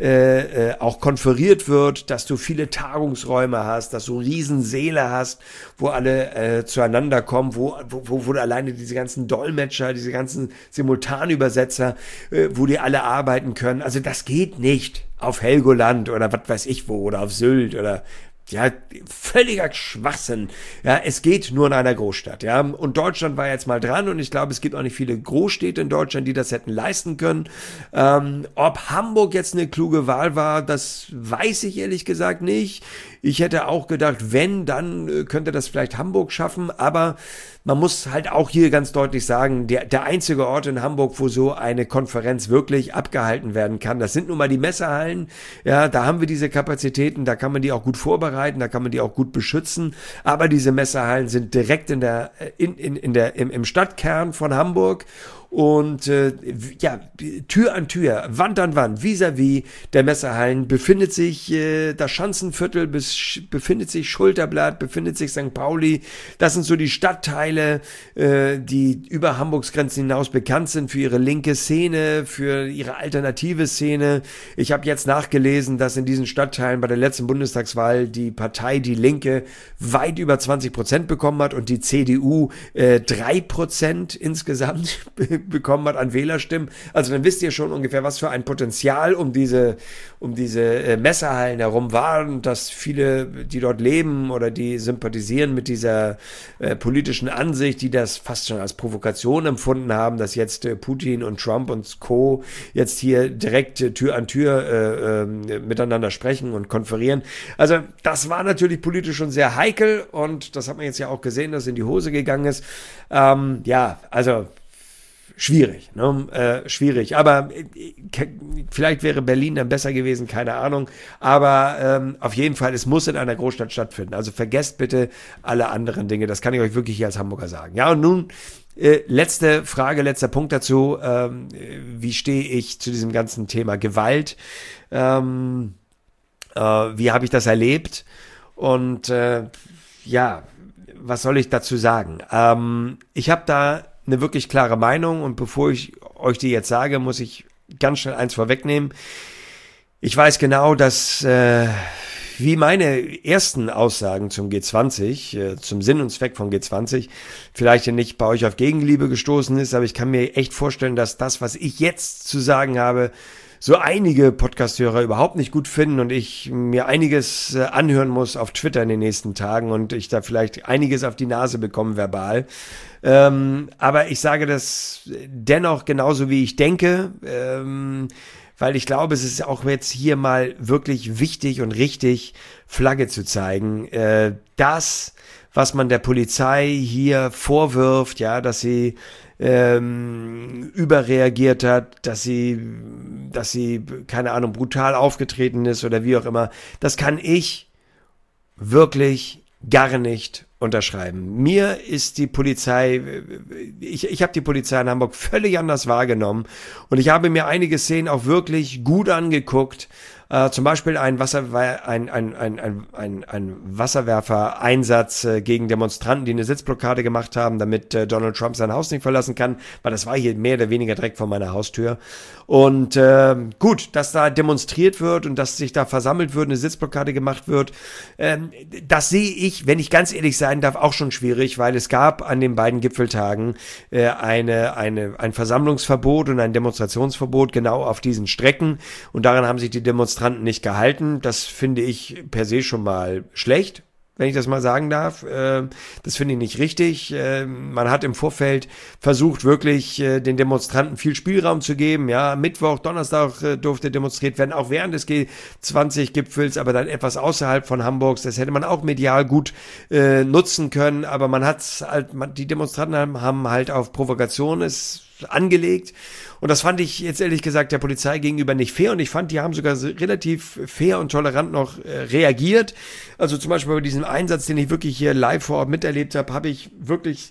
äh, äh, auch konferiert wird, dass du viele Tagungsräume hast, dass du Riesensäle hast, wo alle äh, zueinander kommen, wo, wo, wo du alleine diese ganzen Dolmetscher, diese ganzen Simultanübersetzer, äh, wo die alle arbeiten können. Also das geht nicht auf Helgoland oder was weiß ich wo oder auf Sylt oder ja, völliger Schwachsinn. Ja, es geht nur in einer Großstadt, ja. Und Deutschland war jetzt mal dran und ich glaube, es gibt auch nicht viele Großstädte in Deutschland, die das hätten leisten können. Ähm, ob Hamburg jetzt eine kluge Wahl war, das weiß ich ehrlich gesagt nicht. Ich hätte auch gedacht, wenn, dann äh, könnte das vielleicht Hamburg schaffen, aber man muss halt auch hier ganz deutlich sagen, der, der einzige Ort in Hamburg, wo so eine Konferenz wirklich abgehalten werden kann, das sind nun mal die Messehallen. Ja, da haben wir diese Kapazitäten, da kann man die auch gut vorbereiten, da kann man die auch gut beschützen. Aber diese Messehallen sind direkt in der, in, in, in der, im, im Stadtkern von Hamburg. Und äh, ja, Tür an Tür, Wand an Wand, vis-à-vis der Messehallen befindet sich äh, das Schanzenviertel, bis, befindet sich Schulterblatt, befindet sich Sankt Pauli. Das sind so die Stadtteile, äh, die über Hamburgs Grenzen hinaus bekannt sind für ihre linke Szene, für ihre alternative Szene. Ich habe jetzt nachgelesen, dass in diesen Stadtteilen bei der letzten Bundestagswahl die Partei Die Linke weit über zwanzig Prozent bekommen hat und die C D U äh, drei Prozent insgesamt bekommen hat an Wählerstimmen. Also dann wisst ihr schon ungefähr, was für ein Potenzial um diese, um diese äh, Messehallen herum war und dass viele, die dort leben oder die sympathisieren mit dieser äh, politischen Ansicht, die das fast schon als Provokation empfunden haben, dass jetzt äh, Putin und Trump und Co. jetzt hier direkt äh, Tür an Tür äh, äh, miteinander sprechen und konferieren. Also das war natürlich politisch schon sehr heikel und das hat man jetzt ja auch gesehen, dass es in die Hose gegangen ist. Ähm, ja, also Schwierig, ne? Äh, schwierig. Aber äh, vielleicht wäre Berlin dann besser gewesen, keine Ahnung. Aber ähm, auf jeden Fall, es muss in einer Großstadt stattfinden. Also vergesst bitte alle anderen Dinge. Das kann ich euch wirklich hier als Hamburger sagen. Ja, und nun äh, letzte Frage, letzter Punkt dazu. Ähm, wie stehe ich zu diesem ganzen Thema Gewalt? Ähm, äh, wie habe ich das erlebt? Und äh, ja, was soll ich dazu sagen? Ähm, ich habe da eine wirklich klare Meinung und bevor ich euch die jetzt sage, muss ich ganz schnell eins vorwegnehmen. Ich weiß genau, dass äh, wie meine ersten Aussagen zum G zwanzig, äh, zum Sinn und Zweck vom G zwanzig, vielleicht nicht bei euch auf Gegenliebe gestoßen ist, aber ich kann mir echt vorstellen, dass das, was ich jetzt zu sagen habe, so einige Podcast-Hörer überhaupt nicht gut finden und ich mir einiges äh, anhören muss auf Twitter in den nächsten Tagen und ich da vielleicht einiges auf die Nase bekomme verbal. Ähm, aber ich sage das dennoch genauso, wie ich denke, ähm, weil ich glaube, es ist auch jetzt hier mal wirklich wichtig und richtig, Flagge zu zeigen. Äh, das, was man der Polizei hier vorwirft, ja, dass sie ähm, überreagiert hat, dass sie, dass sie, keine Ahnung, brutal aufgetreten ist oder wie auch immer, das kann ich wirklich gar nicht unterschreiben. Mir ist die Polizei, ich, ich habe die Polizei in Hamburg völlig anders wahrgenommen und ich habe mir einige Szenen auch wirklich gut angeguckt Äh, zum Beispiel ein, Wasser, ein, ein, ein, ein, ein, ein Wasserwerfer-Einsatz äh, gegen Demonstranten, die eine Sitzblockade gemacht haben, damit äh, Donald Trump sein Haus nicht verlassen kann, weil das war hier mehr oder weniger direkt vor meiner Haustür. Und äh, gut, dass da demonstriert wird und dass sich da versammelt wird, eine Sitzblockade gemacht wird, ähm, das sehe ich, wenn ich ganz ehrlich sein darf, auch schon schwierig, weil es gab an den beiden Gipfeltagen äh, eine, eine, ein Versammlungsverbot und ein Demonstrationsverbot genau auf diesen Strecken und daran haben sich die Demonstranten nicht gehalten. Das finde ich per se schon mal schlecht, wenn ich das mal sagen darf. Das finde ich nicht richtig. Man hat im Vorfeld versucht, wirklich den Demonstranten viel Spielraum zu geben. Ja, Mittwoch, Donnerstag durfte demonstriert werden, auch während des G zwanzig Gipfels, aber dann etwas außerhalb von Hamburgs. Das hätte man auch medial gut äh, nutzen können, aber man hat halt, man, die Demonstranten haben, haben halt auf Provokation es angelegt und das fand ich jetzt ehrlich gesagt der Polizei gegenüber nicht fair und ich fand, die haben sogar relativ fair und tolerant noch äh, reagiert. Also zum Beispiel bei diesem Einsatz, den ich wirklich hier live vor Ort miterlebt habe, habe ich wirklich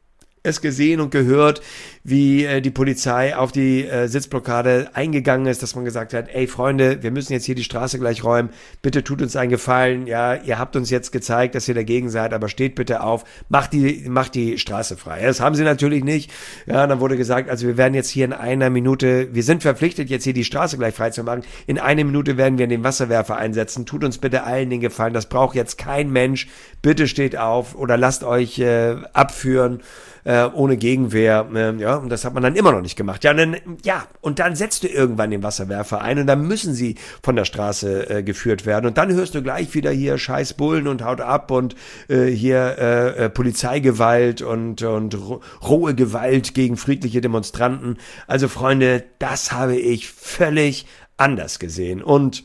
es gesehen und gehört, wie äh, die Polizei auf die äh, Sitzblockade eingegangen ist, dass man gesagt hat, ey Freunde, wir müssen jetzt hier die Straße gleich räumen, bitte tut uns einen Gefallen, ja, ihr habt uns jetzt gezeigt, dass ihr dagegen seid, aber steht bitte auf, macht die, macht die Straße frei. Das haben sie natürlich nicht, ja, dann wurde gesagt, also wir werden jetzt hier in einer Minute, wir sind verpflichtet, jetzt hier die Straße gleich frei zu machen, in einer Minute werden wir den Wasserwerfer einsetzen, tut uns bitte allen den Gefallen, das braucht jetzt kein Mensch, bitte steht auf oder lasst euch äh, abführen, Äh, ohne Gegenwehr, äh, ja, und das hat man dann immer noch nicht gemacht. Ja, und dann, ja, und dann setzt du irgendwann den Wasserwerfer ein und dann müssen sie von der Straße äh, geführt werden und dann hörst du gleich wieder hier scheiß Bullen und haut ab und äh, hier äh, äh, Polizeigewalt und, und ro- rohe Gewalt gegen friedliche Demonstranten. Also Freunde, das habe ich völlig anders gesehen und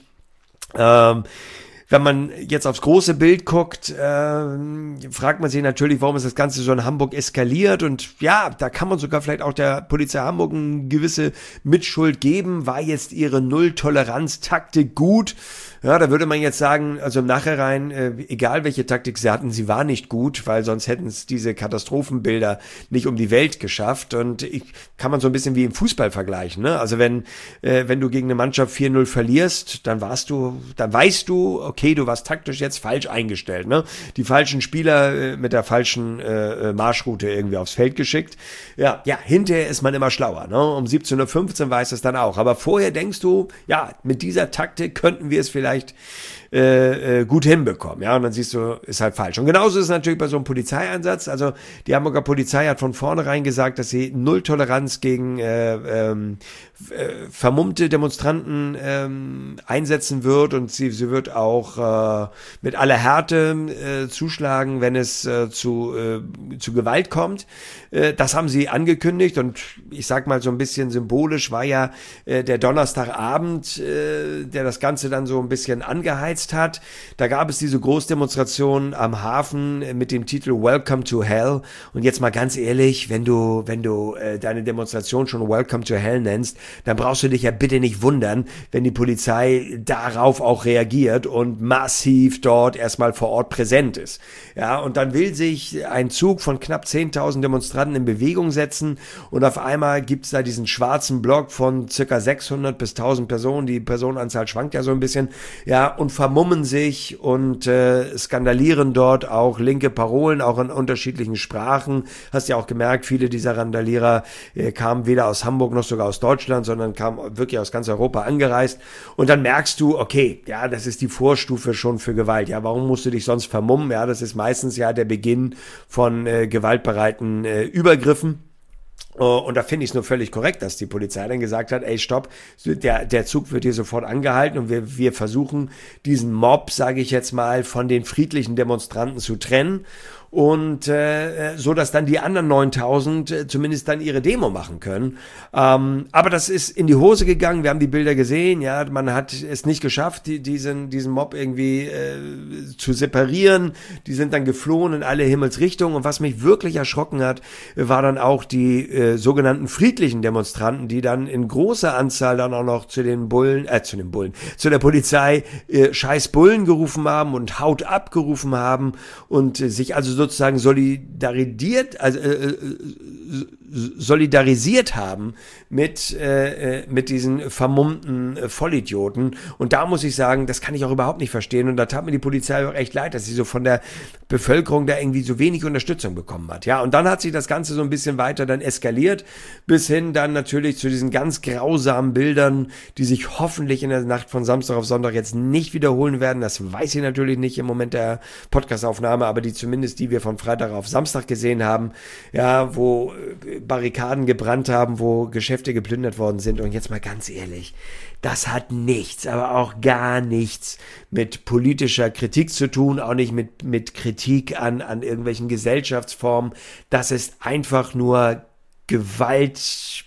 ähm, wenn man jetzt aufs große Bild guckt, äh, fragt man sich natürlich, warum ist das Ganze so in Hamburg eskaliert und ja, da kann man sogar vielleicht auch der Polizei Hamburg eine gewisse Mitschuld geben. War jetzt ihre Null-Toleranz-Taktik gut? Ja, da würde man jetzt sagen, also im Nachhinein, äh, egal welche Taktik sie hatten, sie war nicht gut, weil sonst hätten es diese Katastrophenbilder nicht um die Welt geschafft und ich kann man so ein bisschen wie im Fußball vergleichen, ne? Also wenn äh, wenn du gegen eine Mannschaft vier null verlierst, dann warst du, dann weißt du, okay, du warst taktisch jetzt falsch eingestellt, ne? Die falschen Spieler äh, mit der falschen äh, Marschroute irgendwie aufs Feld geschickt. Ja, ja, hinterher ist man immer schlauer, ne? Um siebzehn Uhr fünfzehn weiß es dann auch, aber vorher denkst du, ja, mit dieser Taktik könnten wir es vielleicht Äh, äh, gut hinbekommen, ja, und dann siehst du, ist halt falsch. Und genauso ist es natürlich bei so einem Polizeieinsatz, also die Hamburger Polizei hat von vornherein gesagt, dass sie Null Toleranz gegen äh, ähm, äh, vermummte Demonstranten ähm, einsetzen wird und sie, sie wird auch äh, mit aller Härte äh, zuschlagen, wenn es äh, zu, äh, zu Gewalt kommt. Äh, das haben sie angekündigt und ich sag mal so ein bisschen symbolisch war ja äh, der Donnerstagabend, äh, der das Ganze dann so ein bisschen angeheizt hat. Da gab es diese Großdemonstration am Hafen mit dem Titel Welcome to Hell. Und jetzt mal ganz ehrlich, wenn du, wenn du äh, deine Demonstration schon Welcome to Hell nennst, dann brauchst du dich ja bitte nicht wundern, wenn die Polizei darauf auch reagiert und massiv dort erstmal vor Ort präsent ist. Ja, und dann will sich ein Zug von knapp zehntausend Demonstranten in Bewegung setzen und auf einmal gibt's da diesen schwarzen Block von circa sechshundert bis tausend Personen. Die Personenanzahl schwankt ja so ein bisschen. Ja, und vermummen sich und äh, skandalieren dort auch linke Parolen, auch in unterschiedlichen Sprachen. Hast ja auch gemerkt, viele dieser Randalierer äh, kamen weder aus Hamburg noch sogar aus Deutschland, sondern kamen wirklich aus ganz Europa angereist. Und dann merkst du, okay, ja, das ist die Vorstufe schon für Gewalt. Ja, warum musst du dich sonst vermummen? Ja, das ist meistens ja der Beginn von äh, gewaltbereiten äh, Übergriffen. Und da finde ich es nur völlig korrekt, dass die Polizei dann gesagt hat, ey, stopp, der, der Zug wird hier sofort angehalten und wir, wir versuchen, diesen Mob, sage ich jetzt mal, von den friedlichen Demonstranten zu trennen. Und äh, so, dass dann die anderen neuntausend äh, zumindest dann ihre Demo machen können. Ähm, aber das ist in die Hose gegangen. Wir haben die Bilder gesehen. Ja, man hat es nicht geschafft, die, diesen diesen Mob irgendwie äh, zu separieren. Die sind dann geflohen in alle Himmelsrichtungen. Und was mich wirklich erschrocken hat, war dann auch die äh, sogenannten friedlichen Demonstranten, die dann in großer Anzahl dann auch noch zu den Bullen, äh, zu den Bullen, zu der Polizei äh, scheiß Bullen gerufen haben und Haut abgerufen haben und äh, sich also so sozusagen solidarisiert, also äh, solidarisiert haben mit, äh, mit diesen vermummten äh, Vollidioten. Und da muss ich sagen, das kann ich auch überhaupt nicht verstehen. Und da tat mir die Polizei auch echt leid, dass sie so von der Bevölkerung da irgendwie so wenig Unterstützung bekommen hat. Ja, und dann hat sich das Ganze so ein bisschen weiter dann eskaliert, bis hin dann natürlich zu diesen ganz grausamen Bildern, die sich hoffentlich in der Nacht von Samstag auf Sonntag jetzt nicht wiederholen werden. Das weiß ich natürlich nicht im Moment der Podcastaufnahme, aber die zumindest, die wir von Freitag auf Samstag gesehen haben, ja, wo Barrikaden gebrannt haben, wo Geschäfte geplündert worden sind. Und jetzt mal ganz ehrlich, das hat nichts, aber auch gar nichts mit politischer Kritik zu tun, auch nicht mit, mit Kritik an, an irgendwelchen Gesellschaftsformen. Das ist einfach nur Gewalt,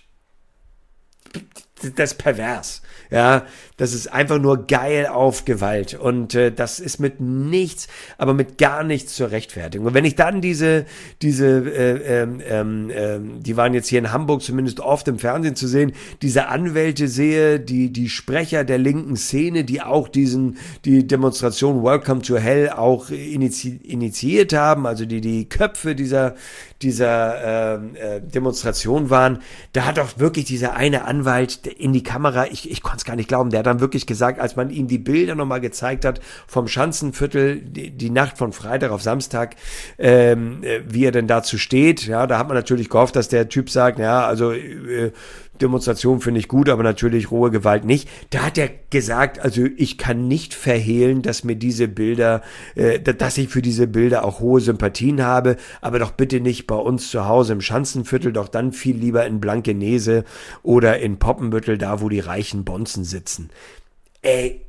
das ist pervers. Ja, das ist einfach nur geil auf Gewalt und äh, das ist mit nichts, aber mit gar nichts zur Rechtfertigung. Und wenn ich dann diese, diese, äh, ähm, ähm, die waren jetzt hier in Hamburg zumindest oft im Fernsehen zu sehen, diese Anwälte sehe, die die Sprecher der linken Szene, die auch diesen, die Demonstration Welcome to Hell auch inizi- initiiert haben, also die die Köpfe dieser dieser äh, Demonstration waren, da hat auch wirklich dieser eine Anwalt in die Kamera, ich, ich konnte es gar nicht glauben, der hat dann wirklich gesagt, als man ihm die Bilder nochmal gezeigt hat vom Schanzenviertel, die, die Nacht von Freitag auf Samstag, ähm, wie er denn dazu steht, ja, da hat man natürlich gehofft, dass der Typ sagt, ja, also äh, Demonstration finde ich gut, aber natürlich rohe Gewalt nicht. Da hat er gesagt, also ich kann nicht verhehlen, dass mir diese Bilder, äh, dass ich für diese Bilder auch hohe Sympathien habe, aber doch bitte nicht bei uns zu Hause im Schanzenviertel, doch dann viel lieber in Blankenese oder in Poppenbüttel, da wo die reichen Bonzen sitzen. Ey,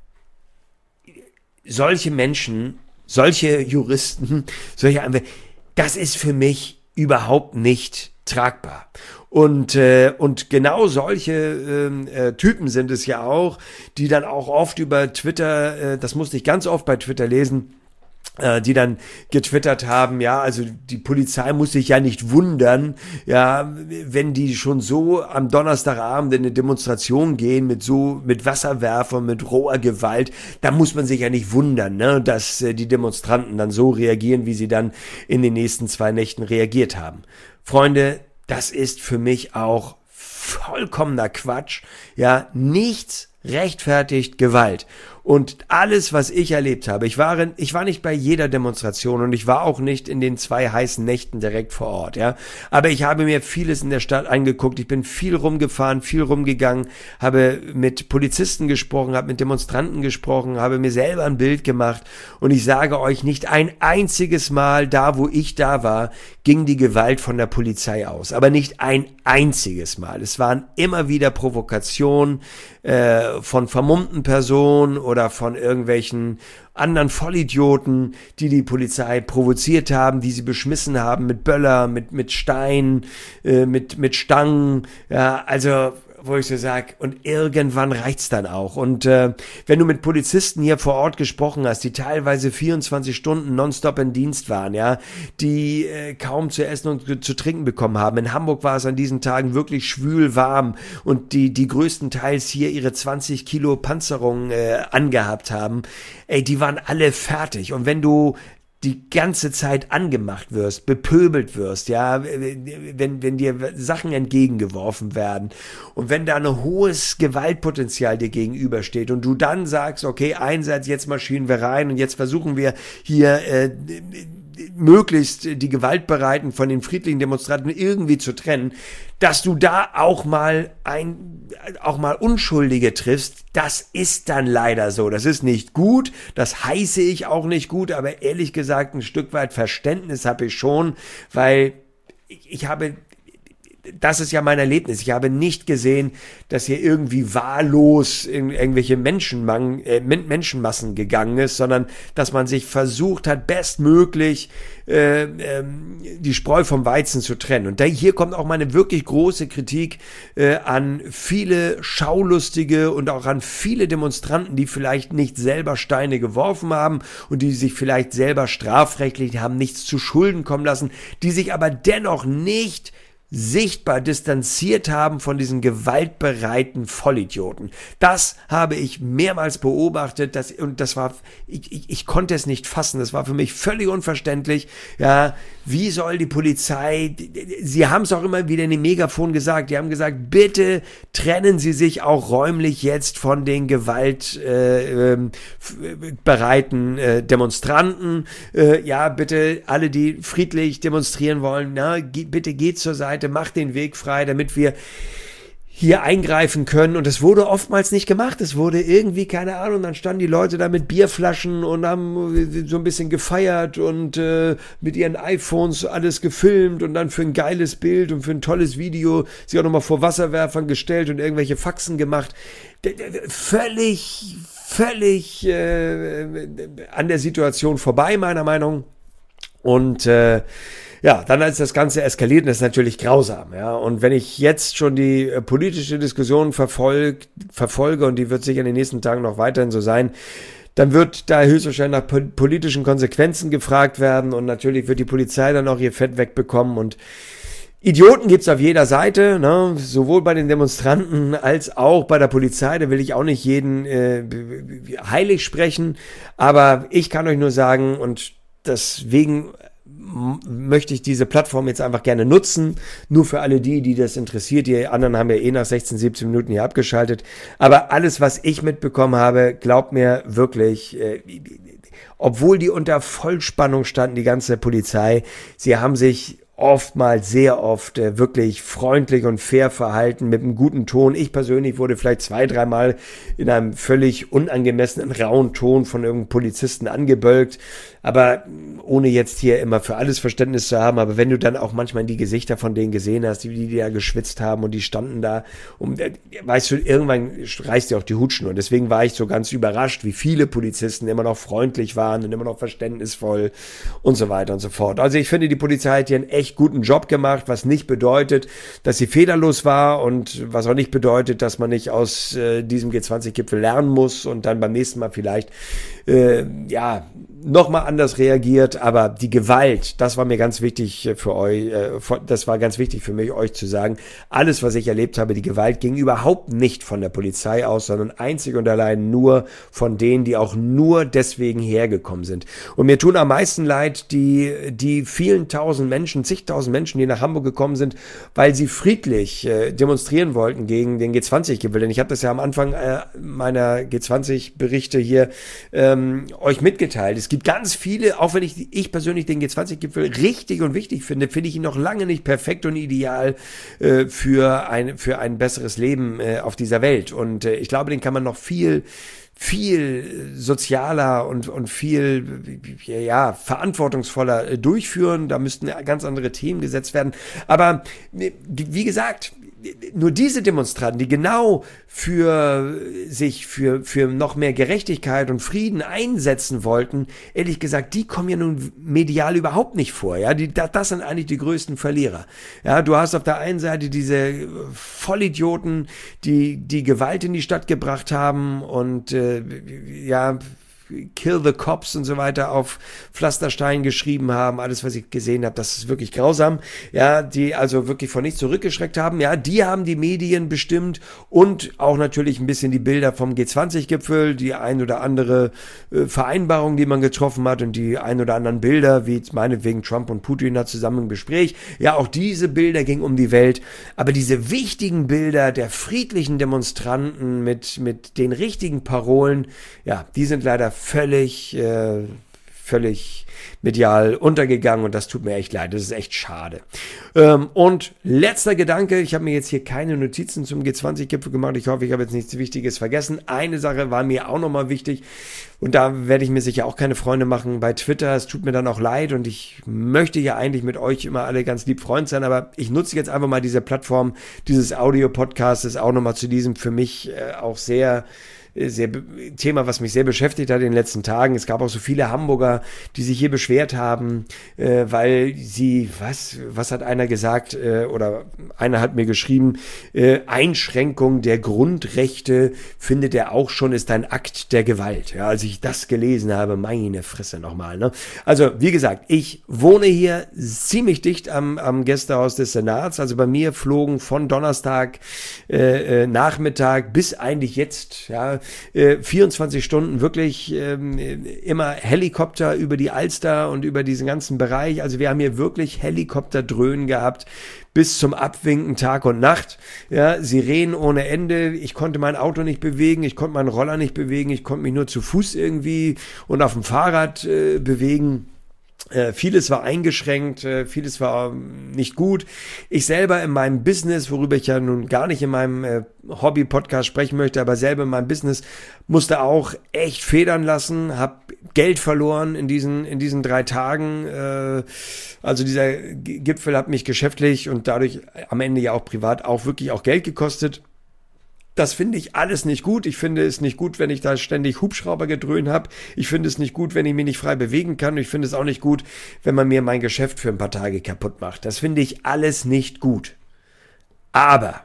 solche Menschen, solche Juristen, solche Anwälte, das ist für mich überhaupt nicht tragbar. Und, äh, und genau solche äh, Typen sind es ja auch, die dann auch oft über Twitter, äh, das musste ich ganz oft bei Twitter lesen, äh, die dann getwittert haben, ja, also die Polizei muss sich ja nicht wundern, ja, wenn die schon so am Donnerstagabend in eine Demonstration gehen mit so, mit Wasserwerfern, mit roher Gewalt, da muss man sich ja nicht wundern, ne, dass äh, die Demonstranten dann so reagieren, wie sie dann in den nächsten zwei Nächten reagiert haben. Freunde, das ist für mich auch vollkommener Quatsch. Ja, nichts rechtfertigt Gewalt. Und alles, was ich erlebt habe, ich war, in, ich war nicht bei jeder Demonstration und ich war auch nicht in den zwei heißen Nächten direkt vor Ort, ja. Aber ich habe mir vieles in der Stadt angeguckt. Ich bin viel rumgefahren, viel rumgegangen, habe mit Polizisten gesprochen, habe mit Demonstranten gesprochen, habe mir selber ein Bild gemacht. Und ich sage euch, nicht ein einziges Mal da, wo ich da war, ging die Gewalt von der Polizei aus. Aber nicht ein einziges Mal. Es waren immer wieder Provokationen äh, von vermummten Personen oder oder von irgendwelchen anderen Vollidioten, die die Polizei provoziert haben, die sie beschmissen haben mit Böller, mit mit Steinen, äh, mit mit Stangen, ja, also wo ich so sag, und irgendwann reicht's dann auch. Und äh, wenn du mit Polizisten hier vor Ort gesprochen hast, die teilweise vierundzwanzig Stunden nonstop in Dienst waren, ja, die äh, kaum zu essen und zu trinken bekommen haben. In Hamburg war es an diesen Tagen wirklich schwül warm und die die größtenteils hier ihre zwanzig Kilo Panzerung äh, angehabt haben, ey, die waren alle fertig. Und wenn du die ganze Zeit angemacht wirst, bepöbelt wirst, ja, wenn, wenn dir Sachen entgegengeworfen werden und wenn da ein hohes Gewaltpotenzial dir gegenübersteht und du dann sagst, okay, Einsatz, jetzt marschieren wir rein und jetzt versuchen wir hier äh, möglichst die Gewaltbereiten von den friedlichen Demonstranten irgendwie zu trennen, dass du da auch mal ein, auch mal Unschuldige triffst, das ist dann leider so. Das ist nicht gut, das heiße ich auch nicht gut, aber ehrlich gesagt, ein Stück weit Verständnis habe ich schon, weil ich, ich habe, das ist ja mein Erlebnis. Ich habe nicht gesehen, dass hier irgendwie wahllos in irgendwelche Menschenmang, äh, Menschenmassen gegangen ist, sondern dass man sich versucht hat, bestmöglich äh, ähm, die Spreu vom Weizen zu trennen. Und da, hier kommt auch meine wirklich große Kritik äh, an viele Schaulustige und auch an viele Demonstranten, die vielleicht nicht selber Steine geworfen haben und die sich vielleicht selber strafrechtlich haben nichts zu Schulden kommen lassen, die sich aber dennoch nicht sichtbar distanziert haben von diesen gewaltbereiten Vollidioten. Das habe ich mehrmals beobachtet, das, und das war, ich, ich, ich konnte es nicht fassen, das war für mich völlig unverständlich. Ja, wie soll die Polizei, sie haben es auch immer wieder in dem Megafon gesagt, die haben gesagt, bitte trennen Sie sich auch räumlich jetzt von den gewaltbereiten äh, äh, Demonstranten. Äh, ja, bitte alle, die friedlich demonstrieren wollen, na, ge- bitte geht zur Seite, macht den Weg frei, damit wir hier eingreifen können. Und es wurde oftmals nicht gemacht. Es wurde irgendwie, keine Ahnung, dann standen die Leute da mit Bierflaschen und haben so ein bisschen gefeiert und äh, mit ihren iPhones alles gefilmt und dann für ein geiles Bild und für ein tolles Video sich auch nochmal vor Wasserwerfern gestellt und irgendwelche Faxen gemacht. Völlig, völlig äh, an der Situation vorbei, meiner Meinung. Und äh, ja, dann als das Ganze eskaliert, und das ist natürlich grausam, ja. Und wenn ich jetzt schon die äh, politische Diskussion verfolg, verfolge, und die wird sicher in den nächsten Tagen noch weiterhin so sein, dann wird da höchstwahrscheinlich nach po- politischen Konsequenzen gefragt werden, und natürlich wird die Polizei dann auch ihr Fett wegbekommen. Und Idioten gibt's auf jeder Seite, ne? Sowohl bei den Demonstranten als auch bei der Polizei. Da will ich auch nicht jeden äh, heilig sprechen, aber ich kann euch nur sagen, und deswegen möchte ich diese Plattform jetzt einfach gerne nutzen, nur für alle die, die das interessiert. Die anderen haben ja eh nach sechzehn, siebzehn Minuten hier abgeschaltet. Aber alles, was ich mitbekommen habe, glaubt mir wirklich, äh, obwohl die unter Vollspannung standen, die ganze Polizei, sie haben sich oftmals, sehr oft äh, wirklich freundlich und fair verhalten, mit einem guten Ton. Ich persönlich wurde vielleicht zwei, dreimal in einem völlig unangemessenen, rauen Ton von irgendeinem Polizisten angebölkt, aber ohne jetzt hier immer für alles Verständnis zu haben. Aber wenn du dann auch manchmal die Gesichter von denen gesehen hast, die, die da geschwitzt haben und die standen da, um, äh, weißt du, irgendwann reißt dir auch die Hutschnur. Deswegen war ich so ganz überrascht, wie viele Polizisten immer noch freundlich waren und immer noch verständnisvoll und so weiter und so fort. Also ich finde, die Polizei hat hier einen echt guten Job gemacht, was nicht bedeutet, dass sie fehlerlos war, und was auch nicht bedeutet, dass man nicht aus äh, diesem G zwanzig Gipfel lernen muss und dann beim nächsten Mal vielleicht äh, ja nochmal anders reagiert. Aber die Gewalt, das war mir ganz wichtig für euch, äh, das war ganz wichtig für mich, euch zu sagen, alles, was ich erlebt habe, die Gewalt ging überhaupt nicht von der Polizei aus, sondern einzig und allein nur von denen, die auch nur deswegen hergekommen sind. Und mir tun am meisten leid die, die vielen tausend Menschen, zigtausend Menschen, die nach Hamburg gekommen sind, weil sie friedlich äh, demonstrieren wollten gegen den G zwanzig Gipfel. Denn ich habe das ja am Anfang äh, meiner G zwanzig Berichte hier ähm, euch mitgeteilt. Es gibt ganz viele, auch wenn ich, ich persönlich den G zwanzig Gipfel richtig und wichtig finde, finde ich ihn noch lange nicht perfekt und ideal äh, für ein, für ein besseres Leben äh, auf dieser Welt. Und äh, ich glaube, den kann man noch viel viel sozialer und, und viel, ja, verantwortungsvoller durchführen. Da müssten ganz andere Themen gesetzt werden. Aber wie gesagt, nur diese Demonstranten, die genau für sich für, für noch mehr Gerechtigkeit und Frieden einsetzen wollten, ehrlich gesagt, die kommen ja nun medial überhaupt nicht vor. Ja, die, das sind eigentlich die größten Verlierer. Ja, du hast auf der einen Seite diese Vollidioten, die die Gewalt in die Stadt gebracht haben und äh, ja, Kill the Cops und so weiter auf Pflasterstein geschrieben haben. Alles, was ich gesehen habe, das ist wirklich grausam. Ja, die also wirklich von nichts zurückgeschreckt haben. Ja, die haben die Medien bestimmt und auch natürlich ein bisschen die Bilder vom G zwanzig Gipfel, die ein oder andere äh, Vereinbarung, die man getroffen hat, und die ein oder anderen Bilder, wie meinetwegen Trump und Putin da zusammen im Gespräch. Ja, auch diese Bilder gingen um die Welt. Aber diese wichtigen Bilder der friedlichen Demonstranten mit, mit den richtigen Parolen, ja, die sind leider völlig, äh, völlig medial untergegangen, und das tut mir echt leid, das ist echt schade. Ähm, und letzter Gedanke, ich habe mir jetzt hier keine Notizen zum G zwanzig Gipfel gemacht, ich hoffe, ich habe jetzt nichts Wichtiges vergessen. Eine Sache war mir auch nochmal wichtig, und da werde ich mir sicher auch keine Freunde machen bei Twitter, es tut mir dann auch leid, und ich möchte ja eigentlich mit euch immer alle ganz lieb Freund sein, aber ich nutze jetzt einfach mal diese Plattform dieses Audio-Podcasts auch nochmal zu diesem für mich äh, auch sehr sehr Thema, was mich sehr beschäftigt hat in den letzten Tagen. Es gab auch so viele Hamburger, die sich hier beschwert haben, äh, weil sie, was, was hat einer gesagt, äh, oder einer hat mir geschrieben, äh, Einschränkung der Grundrechte findet er auch schon, ist ein Akt der Gewalt. Ja, als ich das gelesen habe, meine Fresse nochmal. Ne? Also, wie gesagt, ich wohne hier ziemlich dicht am, am Gästehaus des Senats. Also bei mir flogen von Donnerstag äh, äh, Nachmittag bis eigentlich jetzt, ja, äh, vierundzwanzig Stunden wirklich äh, immer Helikopter über die Alster und über diesen ganzen Bereich. Also wir haben hier wirklich Helikopterdröhnen gehabt, bis zum Abwinken Tag und Nacht. Ja, Sirenen ohne Ende. Ich konnte mein Auto nicht bewegen, ich konnte meinen Roller nicht bewegen, ich konnte mich nur zu Fuß irgendwie und auf dem Fahrrad äh, bewegen. Äh, vieles war eingeschränkt, äh, vieles war ähm, nicht gut. Ich selber in meinem Business, worüber ich ja nun gar nicht in meinem äh, Hobby-Podcast sprechen möchte, aber selber in meinem Business musste auch echt federn lassen, habe Geld verloren in diesen in diesen drei Tagen. Äh, also dieser G- Gipfel hat mich geschäftlich und dadurch am Ende ja auch privat auch wirklich auch Geld gekostet. Das finde ich alles nicht gut. Ich finde es nicht gut, wenn ich da ständig Hubschraubergedröhn habe. Ich finde es nicht gut, wenn ich mich nicht frei bewegen kann. Ich finde es auch nicht gut, wenn man mir mein Geschäft für ein paar Tage kaputt macht. Das finde ich alles nicht gut. Aber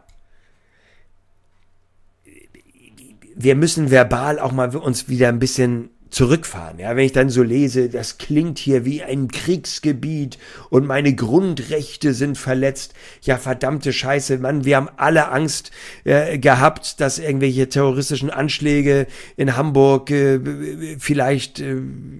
wir müssen verbal auch mal uns wieder ein bisschen zurückfahren. Ja, wenn ich dann so lese, das klingt hier wie ein Kriegsgebiet und meine Grundrechte sind verletzt. Ja, verdammte Scheiße, Mann, wir haben alle Angst äh, gehabt, dass irgendwelche terroristischen Anschläge in Hamburg äh, vielleicht äh,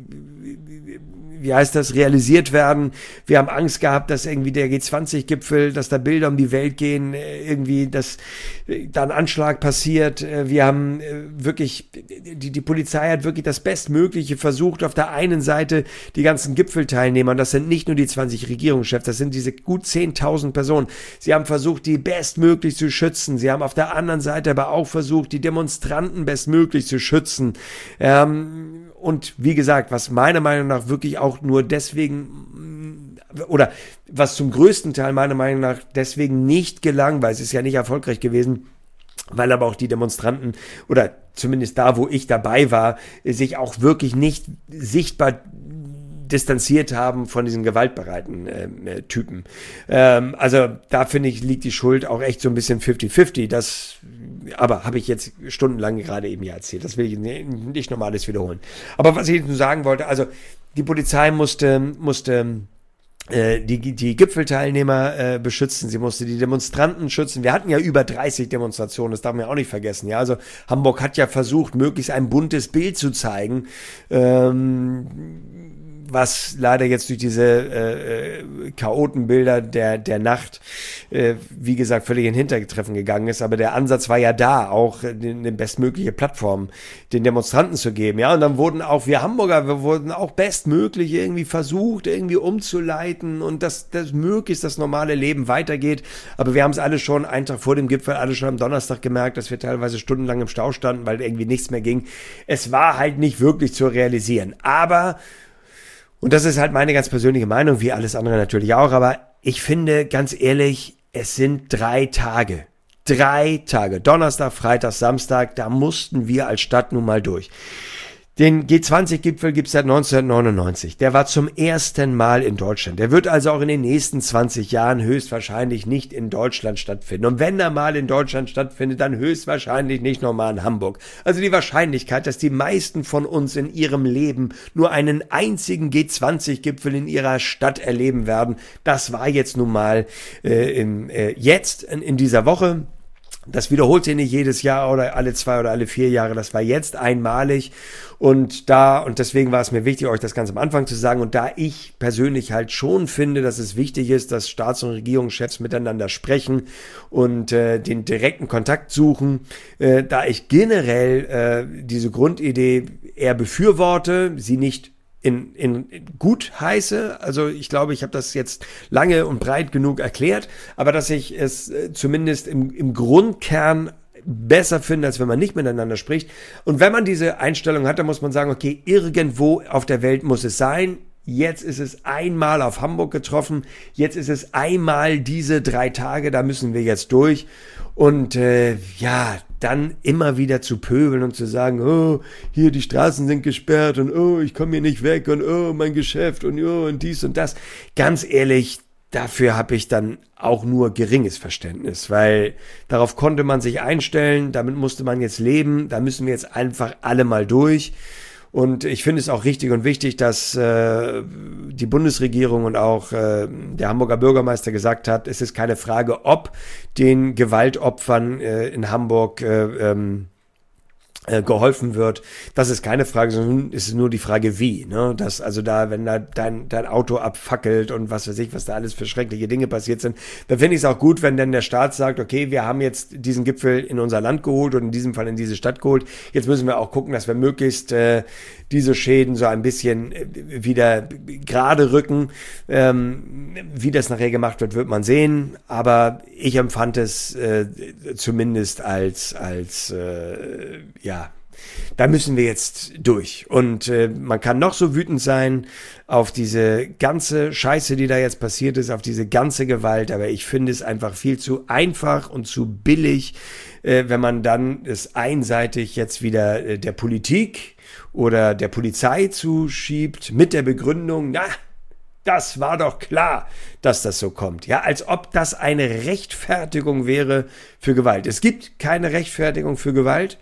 wie heißt das, realisiert werden. Wir haben Angst gehabt, dass irgendwie der G zwanzig Gipfel, dass da Bilder um die Welt gehen, irgendwie, dass da ein Anschlag passiert. Wir haben wirklich, die, die Polizei hat wirklich das Bestmögliche versucht. Auf der einen Seite die ganzen Gipfelteilnehmer, und das sind nicht nur die zwanzig Regierungschefs, das sind diese gut zehntausend Personen. Sie haben versucht, die bestmöglich zu schützen. Sie haben auf der anderen Seite aber auch versucht, die Demonstranten bestmöglich zu schützen. Ähm, Und wie gesagt, was meiner Meinung nach wirklich auch nur deswegen, oder was zum größten Teil meiner Meinung nach deswegen nicht gelang, weil es ist ja nicht erfolgreich gewesen, weil aber auch die Demonstranten, oder zumindest da, wo ich dabei war, sich auch wirklich nicht sichtbar distanziert haben von diesen gewaltbereiten äh, Typen. Ähm, also da finde ich, liegt die Schuld auch echt so ein bisschen fifty fifty. Das, aber habe ich jetzt stundenlang gerade eben ja erzählt. Das will ich nicht nochmal alles wiederholen. Aber was ich jetzt nur sagen wollte, also die Polizei musste, musste äh, die, die Gipfelteilnehmer äh, beschützen, sie musste die Demonstranten schützen. Wir hatten ja über dreißig Demonstrationen, das darf man ja auch nicht vergessen. Ja, also Hamburg hat ja versucht, möglichst ein buntes Bild zu zeigen. Ähm, was leider jetzt durch diese äh, Chaotenbilder der der Nacht, äh, wie gesagt, völlig in Hintertreffen gegangen ist. Aber der Ansatz war ja da, auch eine bestmögliche Plattform den Demonstranten zu geben. Ja, und dann wurden auch wir Hamburger, wir wurden auch bestmöglich irgendwie versucht, irgendwie umzuleiten und dass das möglichst das normale Leben weitergeht. Aber wir haben es alle schon einen Tag vor dem Gipfel, alle schon am Donnerstag gemerkt, dass wir teilweise stundenlang im Stau standen, weil irgendwie nichts mehr ging. Es war halt nicht wirklich zu realisieren. Aber und das ist halt meine ganz persönliche Meinung, wie alles andere natürlich auch, aber ich finde, ganz ehrlich, es sind drei Tage. Drei Tage. Donnerstag, Freitag, Samstag, da mussten wir als Stadt nun mal durch. Den G zwanzig Gipfel gibt es seit neunzehnhundertneunundneunzig. Der war zum ersten Mal in Deutschland. Der wird also auch in den nächsten zwanzig Jahren höchstwahrscheinlich nicht in Deutschland stattfinden. Und wenn er mal in Deutschland stattfindet, dann höchstwahrscheinlich nicht nochmal in Hamburg. Also die Wahrscheinlichkeit, dass die meisten von uns in ihrem Leben nur einen einzigen G zwanzig Gipfel in ihrer Stadt erleben werden, das war jetzt nun mal äh, im, äh, jetzt in, in dieser Woche. Das wiederholt sich nicht jedes Jahr oder alle zwei oder alle vier Jahre. Das war jetzt einmalig. Und da, und deswegen war es mir wichtig, euch das ganz am Anfang zu sagen. Und da ich persönlich halt schon finde, dass es wichtig ist, dass Staats- und Regierungschefs miteinander sprechen und äh, den direkten Kontakt suchen, äh, da ich generell äh, diese Grundidee eher befürworte, sie nicht In, in gut heiße, also ich glaube, ich habe das jetzt lange und breit genug erklärt, aber dass ich es äh, zumindest im, im Grundkern besser finde, als wenn man nicht miteinander spricht. Und wenn man diese Einstellung hat, dann muss man sagen, okay, irgendwo auf der Welt muss es sein. Jetzt ist es einmal auf Hamburg getroffen. Jetzt ist es einmal diese drei Tage. Da müssen wir jetzt durch. Und äh, ja, dann immer wieder zu pöbeln und zu sagen, oh, hier die Straßen sind gesperrt und oh, ich komme hier nicht weg und oh, mein Geschäft und oh, und dies und das. Ganz ehrlich, dafür habe ich dann auch nur geringes Verständnis, weil darauf konnte man sich einstellen, damit musste man jetzt leben, da müssen wir jetzt einfach alle mal durch. Und ich finde es auch richtig und wichtig, dass äh, die Bundesregierung und auch äh, der Hamburger Bürgermeister gesagt hat, es ist keine Frage, ob den Gewaltopfern äh, in Hamburg äh, ähm, äh, geholfen wird. Das ist keine Frage, sondern es ist nur die Frage, wie. Ne? Dass also da, wenn da dein, dein Auto abfackelt und was weiß ich, was da alles für schreckliche Dinge passiert sind, dann finde ich es auch gut, wenn dann der Staat sagt, okay, wir haben jetzt diesen Gipfel in unser Land geholt und in diesem Fall in diese Stadt geholt. Jetzt müssen wir auch gucken, dass wir möglichst äh, diese Schäden so ein bisschen wieder gerade rücken. Ähm, wie das nachher gemacht wird, wird man sehen. Aber ich empfand es äh, zumindest als, als äh, ja, da müssen wir jetzt durch. Und äh, man kann noch so wütend sein auf diese ganze Scheiße, die da jetzt passiert ist, auf diese ganze Gewalt. Aber ich finde es einfach viel zu einfach und zu billig, äh, wenn man dann es einseitig jetzt wieder äh, der Politik oder der Polizei zuschiebt mit der Begründung, na, das war doch klar, dass das so kommt. Ja, als ob das eine Rechtfertigung wäre für Gewalt. Es gibt keine Rechtfertigung für Gewalt.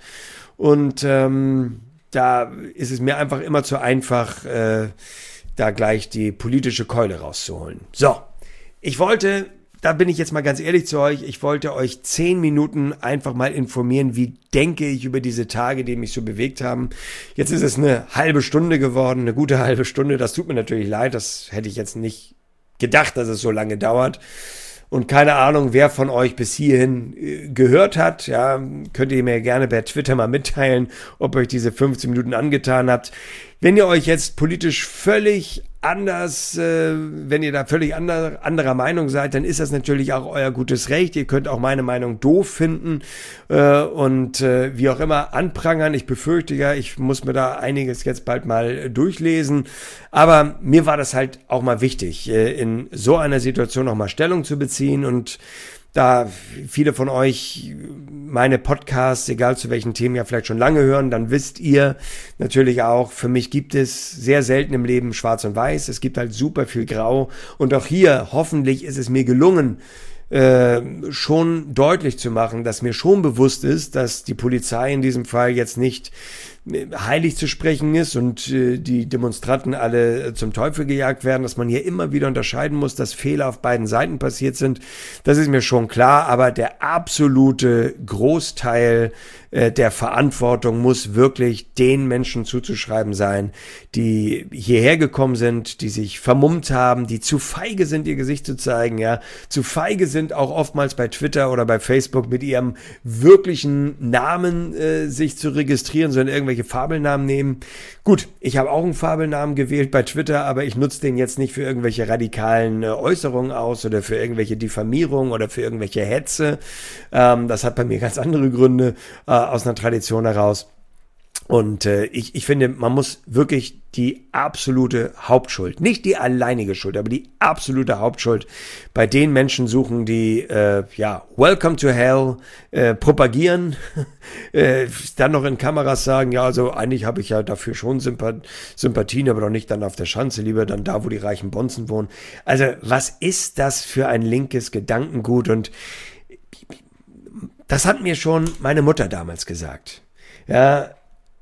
Und ähm, da ist es mir einfach immer zu einfach, äh, da gleich die politische Keule rauszuholen. So, ich wollte, da bin ich jetzt mal ganz ehrlich zu euch, ich wollte euch zehn Minuten einfach mal informieren, wie denke ich über diese Tage, die mich so bewegt haben. Jetzt ist es eine halbe Stunde geworden, eine gute halbe Stunde. Das tut mir natürlich leid, das hätte ich jetzt nicht gedacht, dass es so lange dauert. Und keine Ahnung, wer von euch bis hierhin äh, gehört hat. Ja, könnt ihr mir gerne per Twitter mal mitteilen, ob euch diese fünfzehn Minuten angetan habt. Wenn ihr euch jetzt politisch völlig anders, äh, wenn ihr da völlig ander, anderer Meinung seid, dann ist das natürlich auch euer gutes Recht. Ihr könnt auch meine Meinung doof finden äh, und äh, wie auch immer anprangern. Ich befürchte ja, ich muss mir da einiges jetzt bald mal durchlesen. Aber mir war das halt auch mal wichtig, äh, in so einer Situation auch mal Stellung zu beziehen. Und da viele von euch meine Podcasts, egal zu welchen Themen, ja vielleicht schon lange hören, dann wisst ihr natürlich auch, für mich gibt es sehr selten im Leben schwarz und weiß. Es gibt halt super viel Grau. Und auch hier, hoffentlich ist es mir gelungen, äh, schon deutlich zu machen, dass mir schon bewusst ist, dass die Polizei in diesem Fall jetzt nicht heilig zu sprechen ist und äh, die Demonstranten alle zum Teufel gejagt werden, dass man hier immer wieder unterscheiden muss, dass Fehler auf beiden Seiten passiert sind. Das ist mir schon klar, aber der absolute Großteil äh, der Verantwortung muss wirklich den Menschen zuzuschreiben sein, die hierher gekommen sind, die sich vermummt haben, die zu feige sind, ihr Gesicht zu zeigen, ja, zu feige sind auch oftmals bei Twitter oder bei Facebook mit ihrem wirklichen Namen äh, sich zu registrieren, sondern irgendwelche Fabelnamen nehmen. Gut, ich habe auch einen Fabelnamen gewählt bei Twitter, aber ich nutze den jetzt nicht für irgendwelche radikalen äh, Äußerungen aus oder für irgendwelche Diffamierung oder für irgendwelche Hetze. Ähm, das hat bei mir ganz andere Gründe äh, aus einer Tradition heraus. Und äh, ich, ich finde, man muss wirklich die absolute Hauptschuld, nicht die alleinige Schuld, aber die absolute Hauptschuld bei den Menschen suchen, die äh, ja Welcome to Hell äh, propagieren, äh, dann noch in Kameras sagen, ja, also eigentlich habe ich ja dafür schon Sympath- Sympathien, aber doch nicht dann auf der Schanze, lieber dann da, wo die reichen Bonzen wohnen. Also was ist das für ein linkes Gedankengut? Und das hat mir schon meine Mutter damals gesagt. Ja,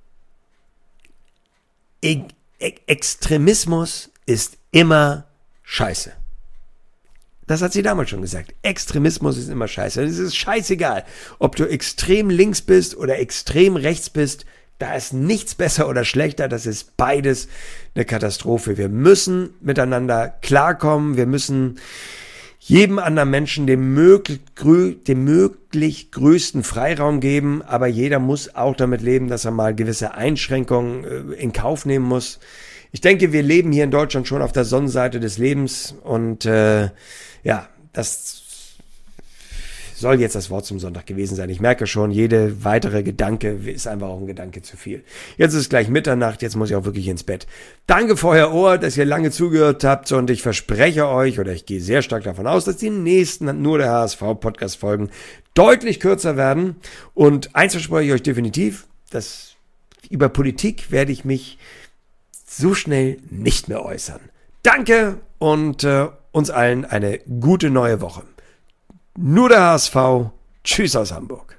E- E- Extremismus ist immer scheiße. Das hat sie damals schon gesagt. Extremismus ist immer scheiße. Es ist scheißegal, ob du extrem links bist oder extrem rechts bist. Da ist nichts besser oder schlechter. Das ist beides eine Katastrophe. Wir müssen miteinander klarkommen. Wir müssen jedem anderen Menschen den möglich, grö- den möglich größten Freiraum geben, aber jeder muss auch damit leben, dass er mal gewisse Einschränkungen äh, in Kauf nehmen muss. Ich denke, wir leben hier in Deutschland schon auf der Sonnenseite des Lebens und äh, ja, das soll jetzt das Wort zum Sonntag gewesen sein. Ich merke schon, jede weitere Gedanke ist einfach auch ein Gedanke zu viel. Jetzt ist gleich Mitternacht, jetzt muss ich auch wirklich ins Bett. Danke für euer Ohr, dass ihr lange zugehört habt und ich verspreche euch, oder ich gehe sehr stark davon aus, dass die nächsten Nur der H S V-Podcast-Folgen deutlich kürzer werden. Und eins verspreche ich euch definitiv, dass über Politik werde ich mich so schnell nicht mehr äußern. Danke und äh, uns allen eine gute neue Woche. Nur der H S V. Tschüss aus Hamburg.